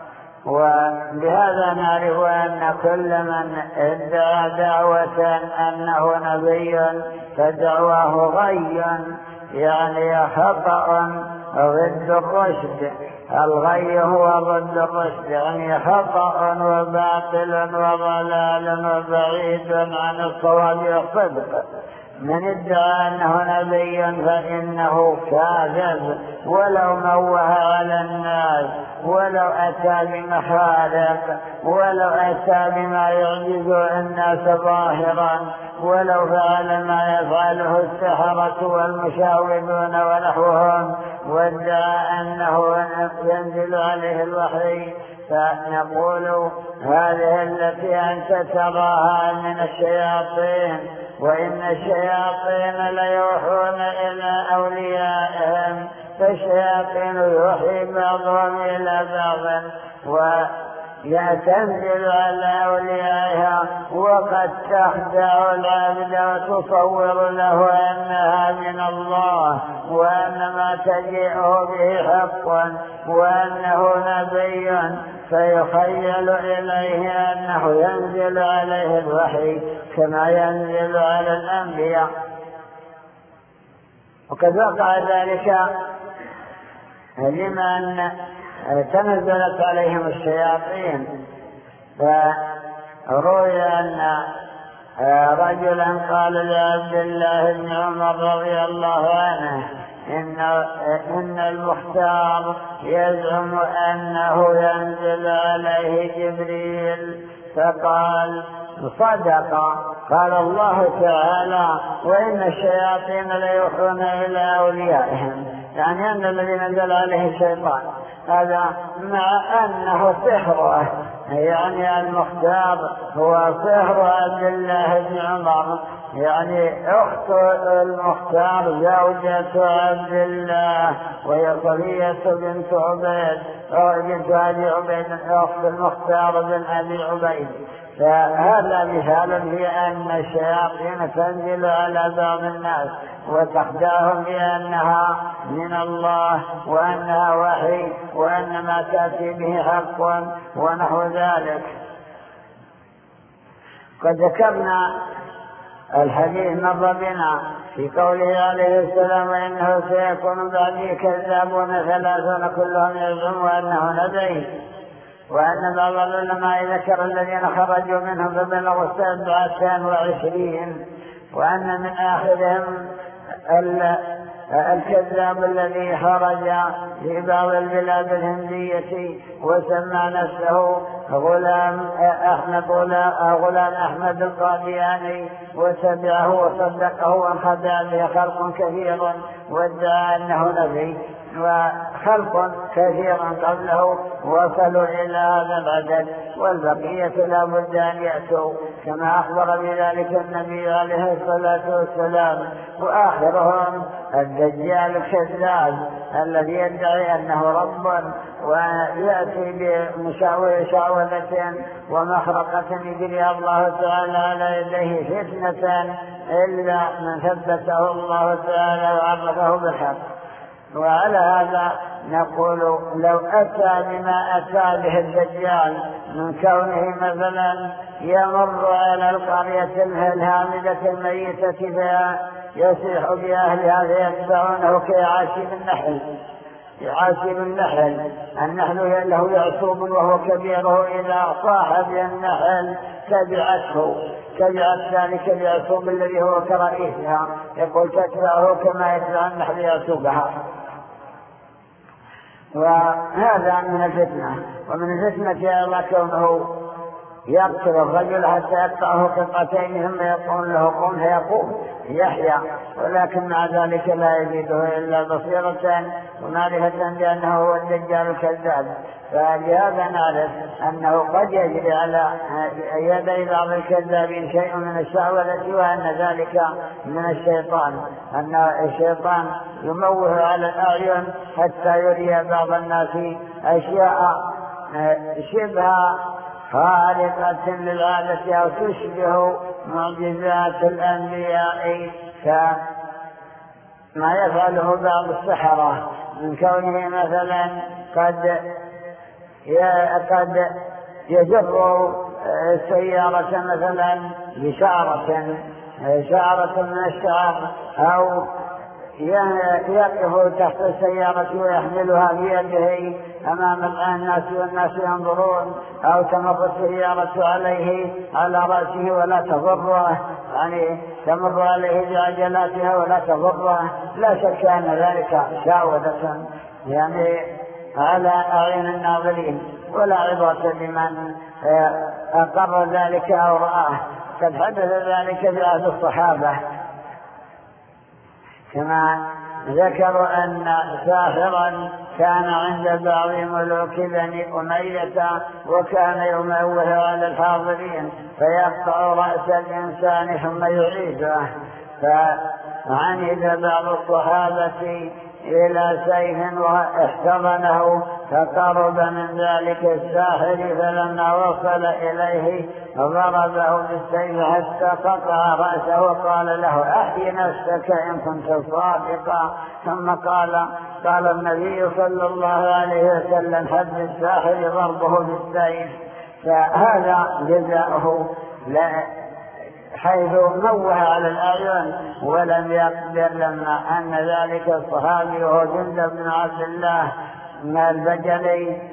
Speaker 2: وبهذا نعرف أن كل من ادعى دعوة أنه نبي فدعواه غي، يعني خطأ ضد الرشد. الغي هو ضد الرشد، يعني خطأ وباطل وضلال وبعيد عن الصواب والصدق. من ادعى أنه نبي فإنه كاذب، ولو موه على الناس، ولو أتى بمخالق، ولو أتى بما يعجز الناس ظاهرا، ولو فعل ما يفعله السحرة والمشاورون ونحوهم، وادعى أنه ينزل عليه الوحي، فنقول هذه التي أنت تراها من الشياطين، وإن الشياطين ليوحون إلى أوليائهم، فالشياطين يوحي بعضهم إلى بعض ويتنزل على أوليائها، وقد تخدع العبد وتصور له أنها من الله، وأن ما تجيءه به حق، وأنه نبي، فيخيل إليه أنه ينزل عليه الوحي كما ينزل على الأنبياء. وقد وقع ذلك لمن تنزلت عليهم الشياطين، فروي أن رجلا قال لعبد الله بن عمر رضي الله عنه إن المختار يزعم أنه ينزل عليه جبريل، فقال صدق. قال الله تعالى وإن الشياطين ليوحون إلى أوليائهم، يعني أن الذي نزل عليه الشيطان، هذا مع أنه سحره، يعني المختار هو سحر عبد الله بن عمر، يعني أخت المختار زوجة عبد الله، وهي صفية بنت عبيد بنت أبي عبيد أخت المختار بن أبي عبيد. فهذا مثال في أن الشياطين تنزل على بعض الناس وتخدعهم بأنها من الله وأنها وحي وأن ما تأتي به حق ونحو ذلك. قد ذكرنا الحديث مر بنا في قوله عليه السلام وإنه سيكون بعدي كذابون 3 كلهم يزعم أنه نبي، وأن بعض العلماء ذكر الذين خرجوا منهم فبلغوا 27، وأن من آخرهم الكذاب الذي خرج في بعض البلاد الهندية وسمى نفسه غلام أحمد القادياني، وتبعه وصدقه وانخدع به خلق كثير وادعى أنه نبي، وخلق كثير قبله وصلوا إلى هذا العدد، والبقية لا بد أن يأتوا كما أخبر بذلك النبي عليه الصلاة والسلام. وآخرهم الدجال الكذاب الذي يدعي أنه رب ويأتي بشعوذة ومخرقة يجري الله تعالى على يديه فتنة إلا من ثبته الله تعالى وعرفه بالحق. وعلى هذا نقول لو أتى بما أتى به الدجال من كونه مثلا يمر على القرية الهامدة الميتة فيصيح بأهلها فيتبعونه كعاشب النحل، يعاشر النحل له يعصوب وهو كبيره، إذا صاح بالنحل تبعت ذلك اليعصوب الذي هو كرئيسها، يقول تتبعه كما يتبع النحل يعصوبها. وهذا من الفتنة. ومن الفتنة أيضا كونه يقتل الرجل حتى يقطعه قطعتين ثم يقول له قم فيقوم يحيى، ولكن مع ذلك لا يزيده إلا بصيرة ومعرفة بأنه هو الدجال الكذاب. فلهذا نعرف أنه قد يجري على يدي بعض الكذابين شيء من الشعوذة، وأن ذلك من الشيطان، أن الشيطان يموه على الأعين حتى يري بعض الناس أشياء شبه خارقة للعادة أو تشبه معجزات الأنبياء كما يفعله بعض السحرة، من كونه مثلا قد يجر السيارة مثلا بشعرة من الشعر، أو يقف تحت السيارة ويحملها بيده أمام الناس والناس ينظرون، أو تمر السيارة على رأسه ولا تضره، يعني تمر عليه بعجلاتها ولا تضره. لا شك أن ذلك شعوذة يعني على أعين الناظرين، ولا عبرة بمن أقر ذلك أو رآه. قد حدث ذلك بعهد الصحابة، كما ذكروا أن ساحرا كان عند بعض ملوك بني أمية وكان يموه على الحاضرين فيقطع رأس الإنسان ثم يعيده، فعند بعض الصحابة إلى سيف واحتضنه فقرب من ذلك الساحر، فلما وصل إليه ضربه بالسيف حتى قطع رأسه وقال له أحي نفسك إن كنت صادقا. ثم قال النبي صلى الله عليه وسلم حد الساحر ضربه بالسيف. فهذا جزاؤه حيث موه على الأعين ولم يقدر، لما أن ذلك الصحابي وهو جندب بن عبد الله من البجلي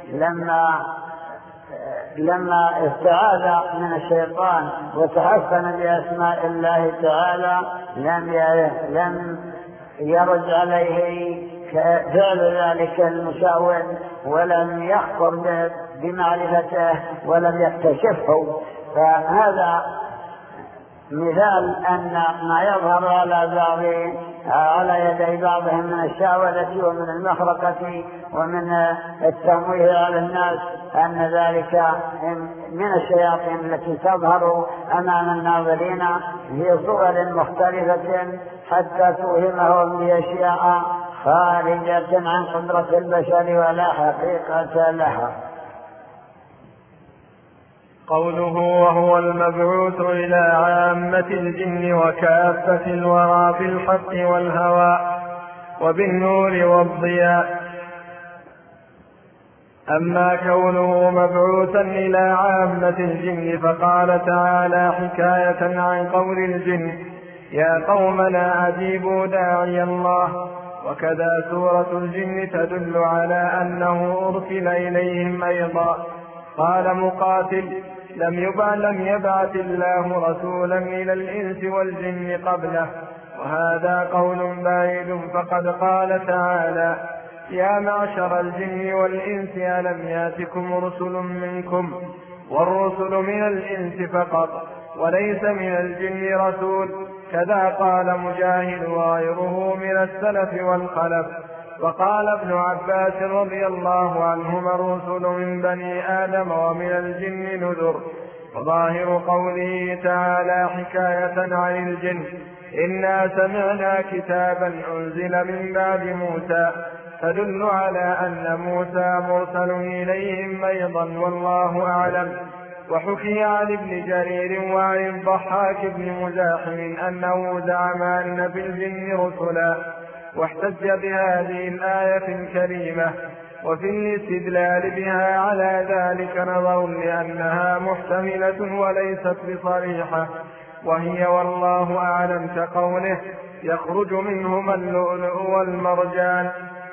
Speaker 2: لما استعاذ من الشيطان وتحسن بأسماء الله تعالى لم يرد عليه فعل ذلك المشاور، ولم يخبر بمعرفته ولم يكتشفه. فهذا مثال أن ما يظهر على يدي بعضهم من الشعوذة ومن المخرقة ومن التمويه على الناس أن ذلك من الشياطين التي تظهر أمام الناظرين في صور مختلفة حتى توهمهم بأشياء خارجة عن قدرة البشر ولا حقيقة لها.
Speaker 1: قوله وهو المبعوث إلى عامة الجن وكافة الورى بالحق والهوى وبالنور والضياء. أما كونه مبعوثا إلى عامة الجن فقال تعالى حكاية عن قول الجن يا قومنا أجيبوا داعي الله، وكذا سورة الجن تدل على أنه أرسل إليهم أيضا. قال مقاتل لم يبعث الله رسولا إلى الإنس والجن قبله، وهذا قول بعيد، فقد قال تعالى يا معشر الجن والإنس ألم ياتكم رسل منكم، والرسل من الإنس فقط وليس من الجن رسول. كذا قال مجاهد وغيره من السلف والخلف. وقال ابن عباس رضي الله عنهما الرسل من بني آدم ومن الجن نذر. وظاهر قوله تعالى حكاية عن الجن إنا سمعنا كتابا أنزل من بعد موسى تدل على أن موسى مرسل إليهم أيضا والله أعلم. وحكي عن ابن جرير وعن الضحاك بن مزاحم أنه زعم أن في الجن رسلا، واحتج بهذه الآية الكريمة، وفي الاستدلال بها على ذلك نظر لأنها محتملة وليست بصريحة، وهي والله أعلم كقوله يخرج منهما اللؤلؤ والمرجان.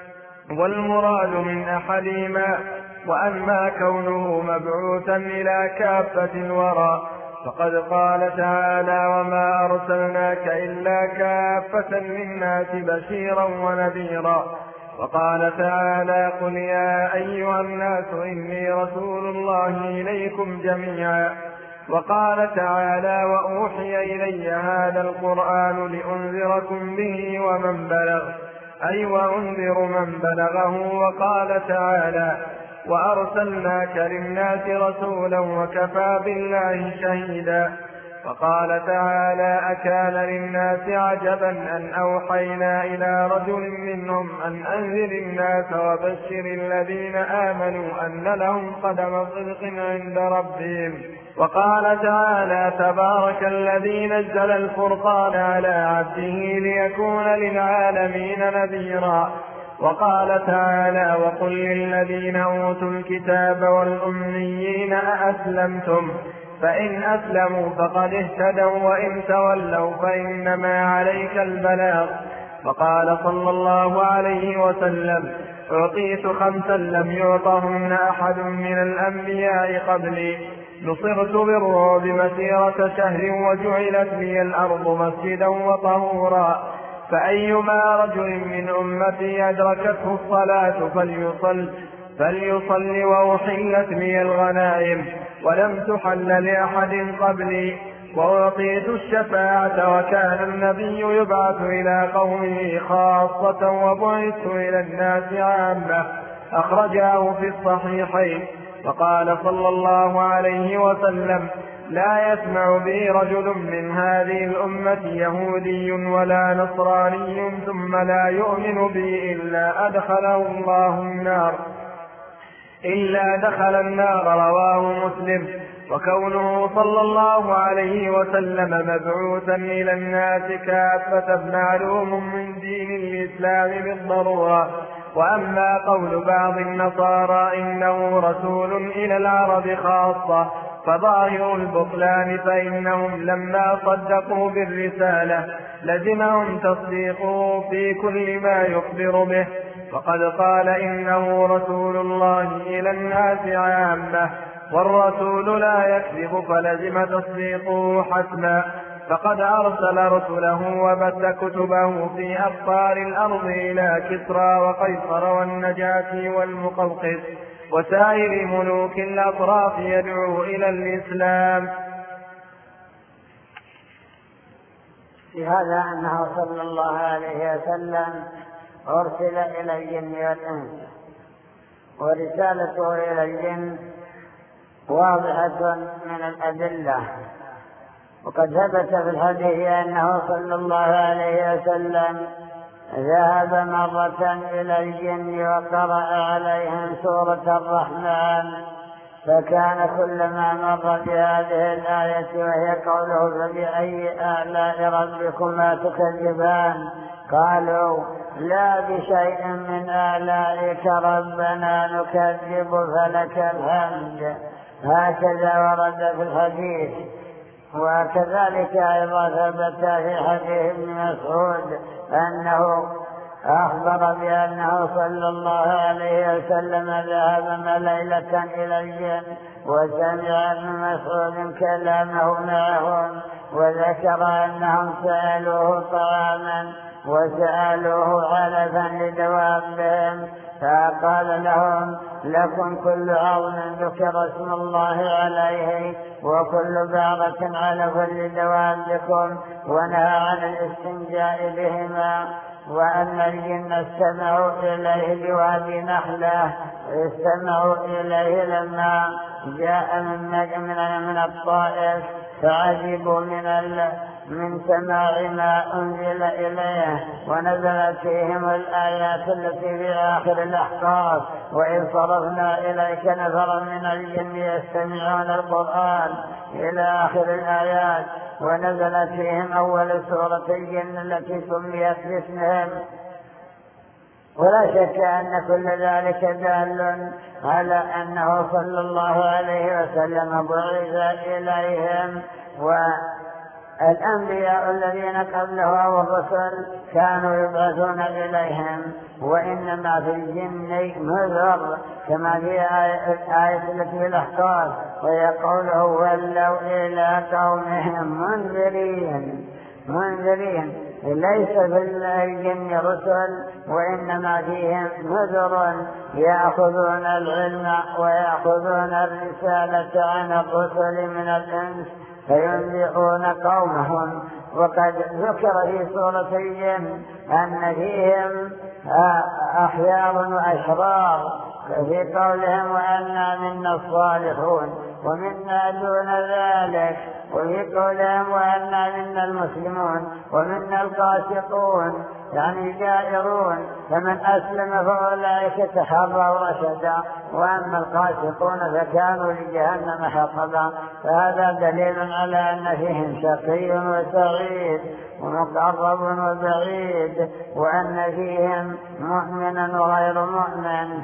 Speaker 1: والمراد من أحدهما. وأما كونه مبعوثا إلى كافة الورى فقد قال تعالى: وما أرسلناك إلا كافة للناس بشيرا ونذيرا. وقال تعالى: قل يا أيها الناس إني رسول الله إليكم جميعا. وقال تعالى: وأوحي إلي هذا القرآن لأنذركم به ومن بلغ، أي وأنذر من بلغه. وقال تعالى: وأرسلناك للناس رسولا وكفى بالله شهيدا. وقال تعالى: أكان للناس عجبا أن أوحينا إلى رجل منهم أن أنذر الناس وبشر الذين آمنوا أن لهم قدم صدق عند ربهم. وقال تعالى: تبارك الذي نزل الفرقان على عبده ليكون للعالمين نذيرا. وقال تعالى: وقل للذين أوتوا الكتاب والأميين أأسلمتم؟ فإن أسلموا فقد اهتدوا وإن تولوا فإنما عليك البلاغ. وقال صلى الله عليه وسلم: أعطيت 5 لم يعطهن أحد من الأنبياء قبلي: نصرت بالرعب مسيرة شهر وجعلت لي الأرض مسجدا وطهورا. فأيما رجل من أمتي أدركته الصلاة فليصل وأحلت لي الغنائم ولم تحل لأحد قبلي. وأعطيت الشفاعة وكان النبي يبعث إلى قومه خاصة وبعثت إلى الناس عامة. أخرجاه في الصحيحين. وقال صلى الله عليه وسلم: لا يسمع بي رجل من هذه الأمة يهودي ولا نصراني ثم لا يؤمن بي إلا دخل النار. رواه مسلم. وكونه صلى الله عليه وسلم مبعوثا إلى الناس كافة معلوم من دين الإسلام بالضرورة. وأما قول بعض النصارى إنه رسول إلى العرب خاصة فظاهر البطلان، فإنهم لما صدقوا بالرسالة لزمهم تصديقه في كل ما يخبر به. فقد قال: إنه رسول الله إلى الناس عامة، والرسول لا يكذب فلزم تصديقه حتما. فقد أرسل رسله وبث كتبه في أقطار الأرض إلى كسرى وقيصر والنجاشي والمقوقس وسائر ملوك الأطراف يدعو إلى الإسلام.
Speaker 2: في هذا أنه صلى الله عليه وسلم أرسل إلى الجن والإنس، ورسالته إلى الجن واضحة من الأدلة. وقد ثبت في الحديث أنه صلى الله عليه وسلم ذهب مرة إلى الجن وقرأ عليهم سورة الرحمن، فكان كلما مر بهذه الآية وهي قوله: فبأي آلاء ربكما تكذبان؟ قالوا: لا بشيء من آلائك ربنا نكذب فلك الحمد. هكذا ورد في الحديث. وكذلك أيضا ثبت في حديث ابن مسعود أنه أخبر بأنه صلى الله عليه وسلم ذهب ليلة إلى الجن وسمع ابن مسعود كلامه معهم، وذكر أنهم سألوه طعاما وسألوه علفا لدوابهم، فقال لهم: لكم كل عظم ذكر اسم الله عليه وكل بعرة علف لدوابكم، ونهى عن الاستنجاء بهما. وأن الجن استمعوا إليه بوادي نخلة، استمعوا إليه لما جاء من الطائف، فعجبوا من سماع ما أنزل إليه، ونزلت فيهم الآيات التي في آخر الأحقاف: وإذ صرفنا إليك نفرا من الجن يستمعون القرآن إلى آخر الآيات. ونزلت فيهم أول سورة الجن التي سميت باسمهم. ولا شك أن كل ذلك دال على أنه صلى الله عليه وسلم بعث إليهم الأنبياء الذين قبله والرسل كانوا يبعثون إليهم، وإنما في الجن نذر كما في الآية التي في الأحقاف وهي قوله ولوا إلى قومهم منذرين. ليس في الجن رسل، وإنما فيهم نذر يأخذون العلم ويأخذون الرسالة عن الرسل من الإنس فينذرون قومهم. وقد ذكر في سورة الجن أن فيهم أخيار وأشرار في قولهم وأنا منا الصالحون ومنا دون ذلك، وفي قولهم وأنا منا المسلمون ومنا القاسطون يعني جائرون، فمن أسلم فأولئك تحروا رشدا وأما القاسطون فكانوا لجهنم حطبا. فهذا دليل على أن فيهم شقي وسعيد ومقرب وبعيد، وأن فيهم مؤمن وغير مؤمن.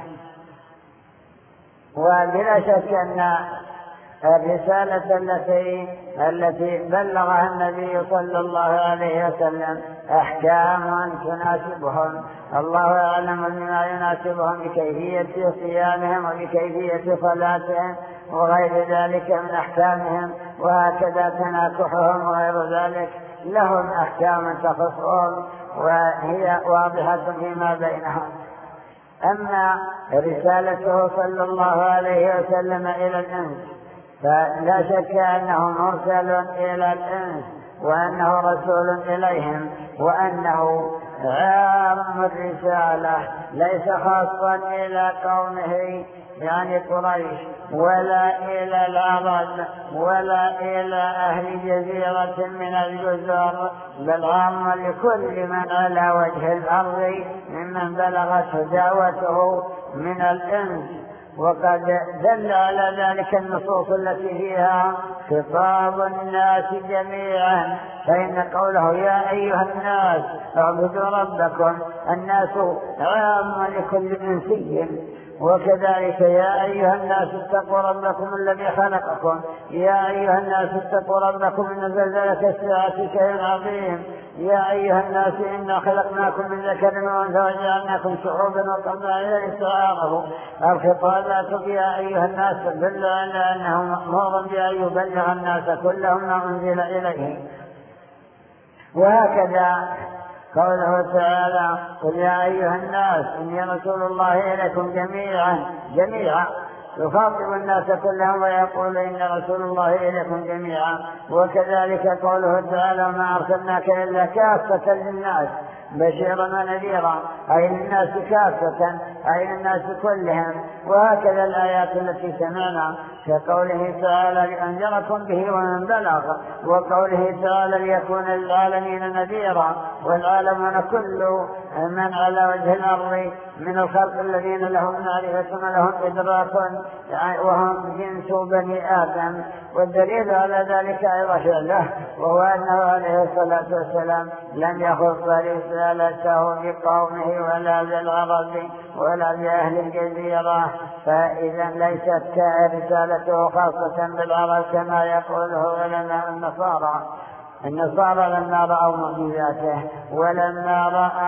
Speaker 2: وبلا شك أن الرسالة التي بلغها النبي صلى الله عليه وسلم أحكام تناسبهم، الله أعلم بما يناسبهم بكيفية صيامهم وبكيفية صلاتهم وغير ذلك من أحكامهم، وهكذا تناكحهم وغير ذلك لهم أحكام تخصهم وهي واضحة فيما بينهم. أما رسالته صلى الله عليه وسلم إلى الإنس فلا شك أنه مرسل إلى الإنس، وأنه رسول إليهم، وأنه عام الرسالة ليس خاصا إلى قومه يعني قريش ولا إلى العرب ولا إلى أهل جزيرة من الجزر، بل عام لكل من على وجه الأرض ممن بلغته دعوته من الإنس. وقد دل على ذلك النصوص التي فيها خطاب الناس جميعا، فإن قوله يا أيها الناس اعبدوا ربكم، الناس عام لكل إنسي، وكذلك يا أيها الناس اتقوا ربكم الذي خلقكم، يا أيها الناس اتقوا ربكم إن زلزلة الساعة شيء عظيم، يا أيها الناس إنا خلقناكم من ذكر وأنثى وجعلناكم شعوبا وقبائل لتعارفوا. الخطابات يا أيها الناس تدل على أنه مأمور بأن يبلغ الناس كلهم ما أنزل إليه. وهكذا قوله تعالى قل يا أيها الناس إني رسول الله إليكم جميعا يخاطب الناس كلهم ويقول إن رسول الله إليكم جميعا. وكذلك قوله تعالى ما أرسلناك إلا كافة للناس بشيرا ونذيرا، أي للناس كافة أي للناس كلهم. وهكذا الآيات التي سمعنا كقوله تعالى لأنذركم به ومن بلغ، وقوله تعالى ليكون للعالمين نذيرا، والعالمون كل من على وجه الأرض من الخلق الذين لهم معرفة ولهم إدراك وهم جنس بني آدم. والدليل على ذلك أيضا فعله، وهو أنه عليه الصلاة والسلام لم يخص رسالته بقومه ولا بالعرب ولا بأهل الجزيرة، فإذا ليست رسالته خاصة بالعرب كما يقوله علماء النصارى لما رأوا معجزاته ولما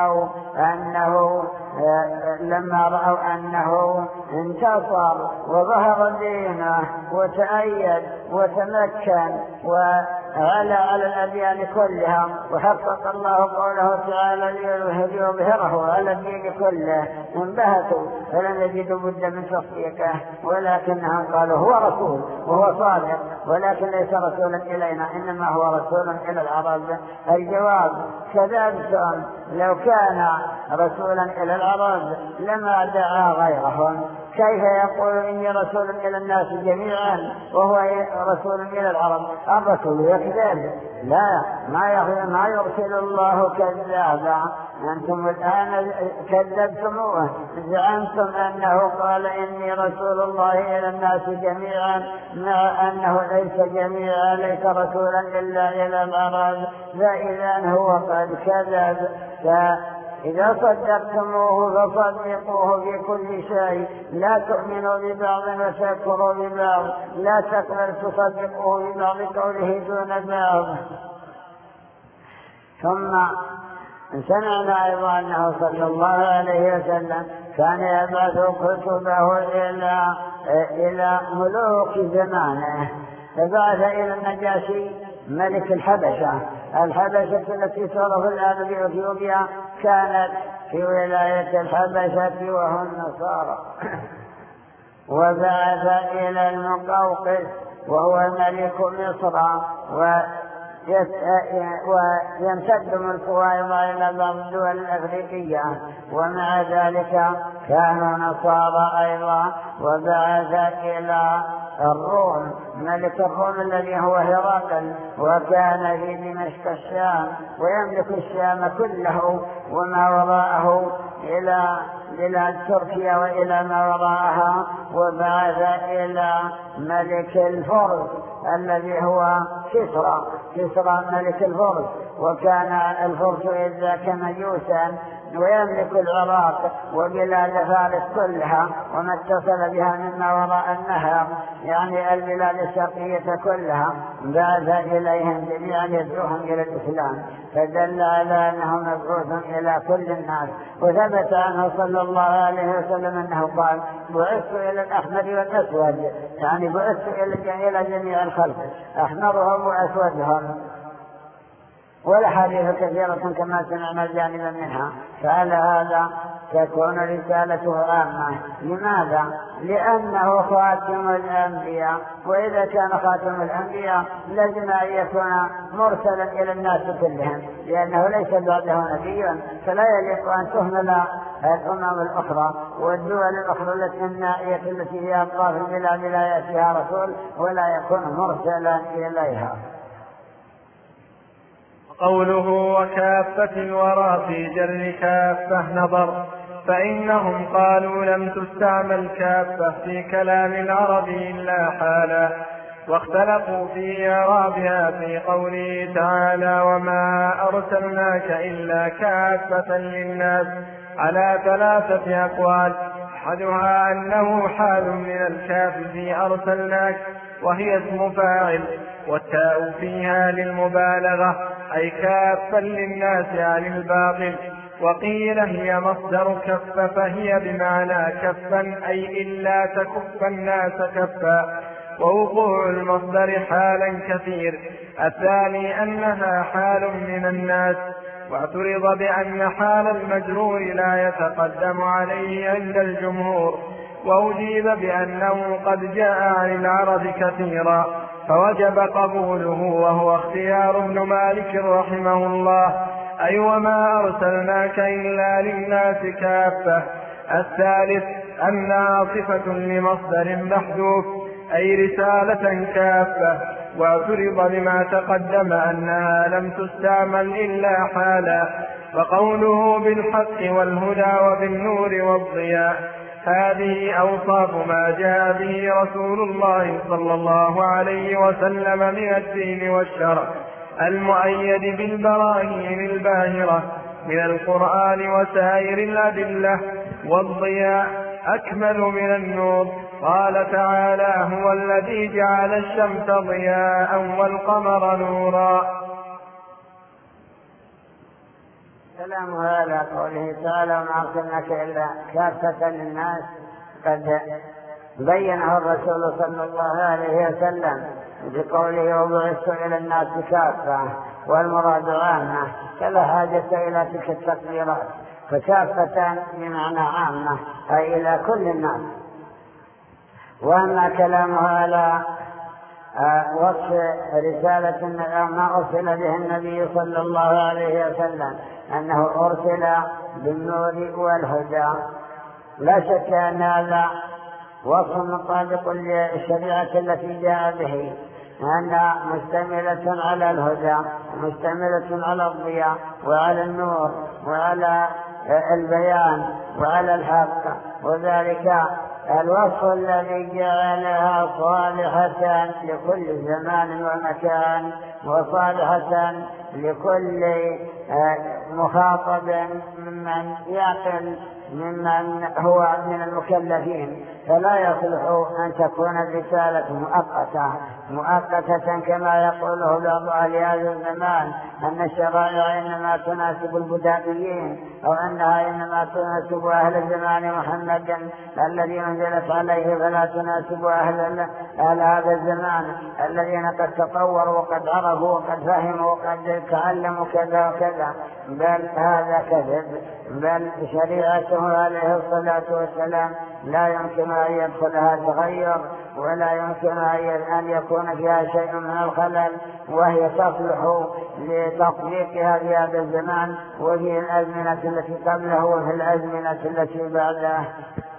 Speaker 2: رأوا أنه انتصر وظهر دينه وتأيد وتمكن وعلى على الأديان كلها، وحقق الله قوله تعالى ليظهره على الدين كله، انبهتوا فلم يجدوا بد من تصديقه، ولكنهم قالوا هو رسول وهو صادق ولكن ليس رسولا إلينا إنما هو رسول إلى العرب. الجواب كذبتم، لو كان رسولا إلى العرب لما دعا غيرهم، كيف يقول إني رسول إلى الناس جميعا وهو رسول إلى العرب؟ الرسول يكذب، لا ما يرسل الله كذابا. أنتم الآن كذبتموه، زعمتم أنه قال إني رسول الله إلى الناس جميعا، مع أنه ليس جميعا، ليس رسولا إلا إلى العرب، فإذا هو قد كذب. إذا صدقتموه فصدقوه في كل شيء، لا تؤمنوا ببعض وتكفروا ببعض، لا تصدقوه ببعض قوله دون بعض. ثم سمعنا أيضا أنه صلى الله عليه وسلم كان يبعث كتبه إلى ملوك زمانه، فبعث إلى النجاشي ملك الحبشة التي تعرف الآن بإثيوبيا، كانت في ولاية الحبشة وهم نصارى. وبعث إلى المقوقس وهو ملك مصر، ويمتد ملكه أيضا إلى بعض الدول الأفريقية، ومع ذلك كانوا نصارى أيضا. وبعث إلى الروم ملك الروم الذي هو هرقل، وكان في دمشق الشام ويملك الشام كله وما وراءه إلى بلاد تركيا وإلى ما وراءها. وبعث إلى ملك الفرس الذي هو كسرى ملك الفرس، وكان الفرس إذا كمجوسا ويملك العراق وبلاد فارس كلها وما اتصل بها مما وراء النهر، يعني البلاد الشرقية كلها، بعث إليهم جميعا يدعوهم إلى الإسلام، فدل على أنه مبعوث إلى كل الناس. وثبت عنه صلى الله عليه وسلم أنه قال: بعثت إلى الأحمر والأسود، يعني بعثت إلى جميع الخلق، أحمرهم وأسودهم. والحديث كثيرة كما سمعنا الجانب منها، فعلى هذا تكون رسالته عامة. لماذا؟ لأنه خاتم الأنبياء، وإذا كان خاتم الأنبياء لازم أن يكون مرسلا إلى الناس كلهم، لأنه ليس بعده نبي، فلا يجب أن تهمل الأمم الأخرى والدول الأخرى النائية التي هي أطراف البلاد لا يأتيها رسول ولا يكون مرسلا إليها.
Speaker 1: قوله وكافة الورى في جر كافة نظر، فإنهم قالوا لم تستعمل كافة في كلام العرب إلا حالا، واختلفوا في إعرابها في قوله تعالى: وما أرسلناك إلا كافة للناس، على 3 أقوال. أحدها أنه حال من الكاف في أرسلناك، وهي اسم فاعل، والتاء فيها للمبالغة، أي كافا للناس عن الباطل. وقيل هي مصدر كف، فهي بمعنى كفا، أي إلا تكف الناس كفا، ووقوع المصدر حالا كثير. الثاني أنها حال من الناس، واعترض بأن حال المجرور لا يتقدم عليه عند الجمهور، وأجيب بأنه قد جاء عن العرب كثيرا فوجب قبوله، وهو اختيار ابن مالك رحمه الله، أي وما أرسلناك إلا للناس كافة. الثالث أنها صفة لمصدر محذوف، أي رسالة كافة، واعترض بما تقدم أنها لم تستعمل إلا حالا. وقوله بالحق والهدى وبالنور والضياء، هذه أوصاف ما جاء به رسول الله صلى الله عليه وسلم من الدين والشرع، المؤيد بالبراهين الباهرة من القرآن وسائر الأدلة. والضياء أكمل من النور. قال تعالى: هو الذي جعل الشمس ضياء والقمر نورا.
Speaker 2: كلام هذا قوله تعالى: وما أرسلناك إلا كافة للناس، قد بينه الرسول صلى الله عليه وسلم بقوله: وبعثت إلى الناس كافة، والمراد عامة، فلا حاجة إلى تلك التقديرات، فكافة بمعنى عامة أي إلى كل الناس. وأما كلامه على وصف رسالة ما أرسل به النبي صلى الله عليه وسلم أنه أرسل بالنور والهدى، لا شك أن هذا وصف مطابق للشريعة التي جاء به، أنها مشتملة على الهدى، مشتملة على الضياء وعلى النور وعلى البيان وعلى الحق. وذلك الوصف الذي جعلها صالحة لكل زمان ومكان، وصالحة لكل مخاطب ممن يعقل ممن هو من المكلفين، فلا يصلح أن تكون الرسالة مؤقتة كما يقوله بعض أهل هذا الزمان، أن الشرائع إنما تناسب البدائيين، أو أنها إنما تناسب أهل زمان محمد الذي أنزلت عليه، فلا تناسب أهل هذا الزمان الذين قد تطوروا وقد عرفوا وقد فهموا وقد تعلموا كذا وكذا. بل هذا كذب، بل شريعته عليه الصلاة والسلام لا يمكن أن يدخلها تغير، ولا يمكن أن يكون فيها شيء من الخلل، وهي تصلح لتطبيقها في هذا الزمان وفي الأزمنة التي قبله وفي الأزمنة التي بعده.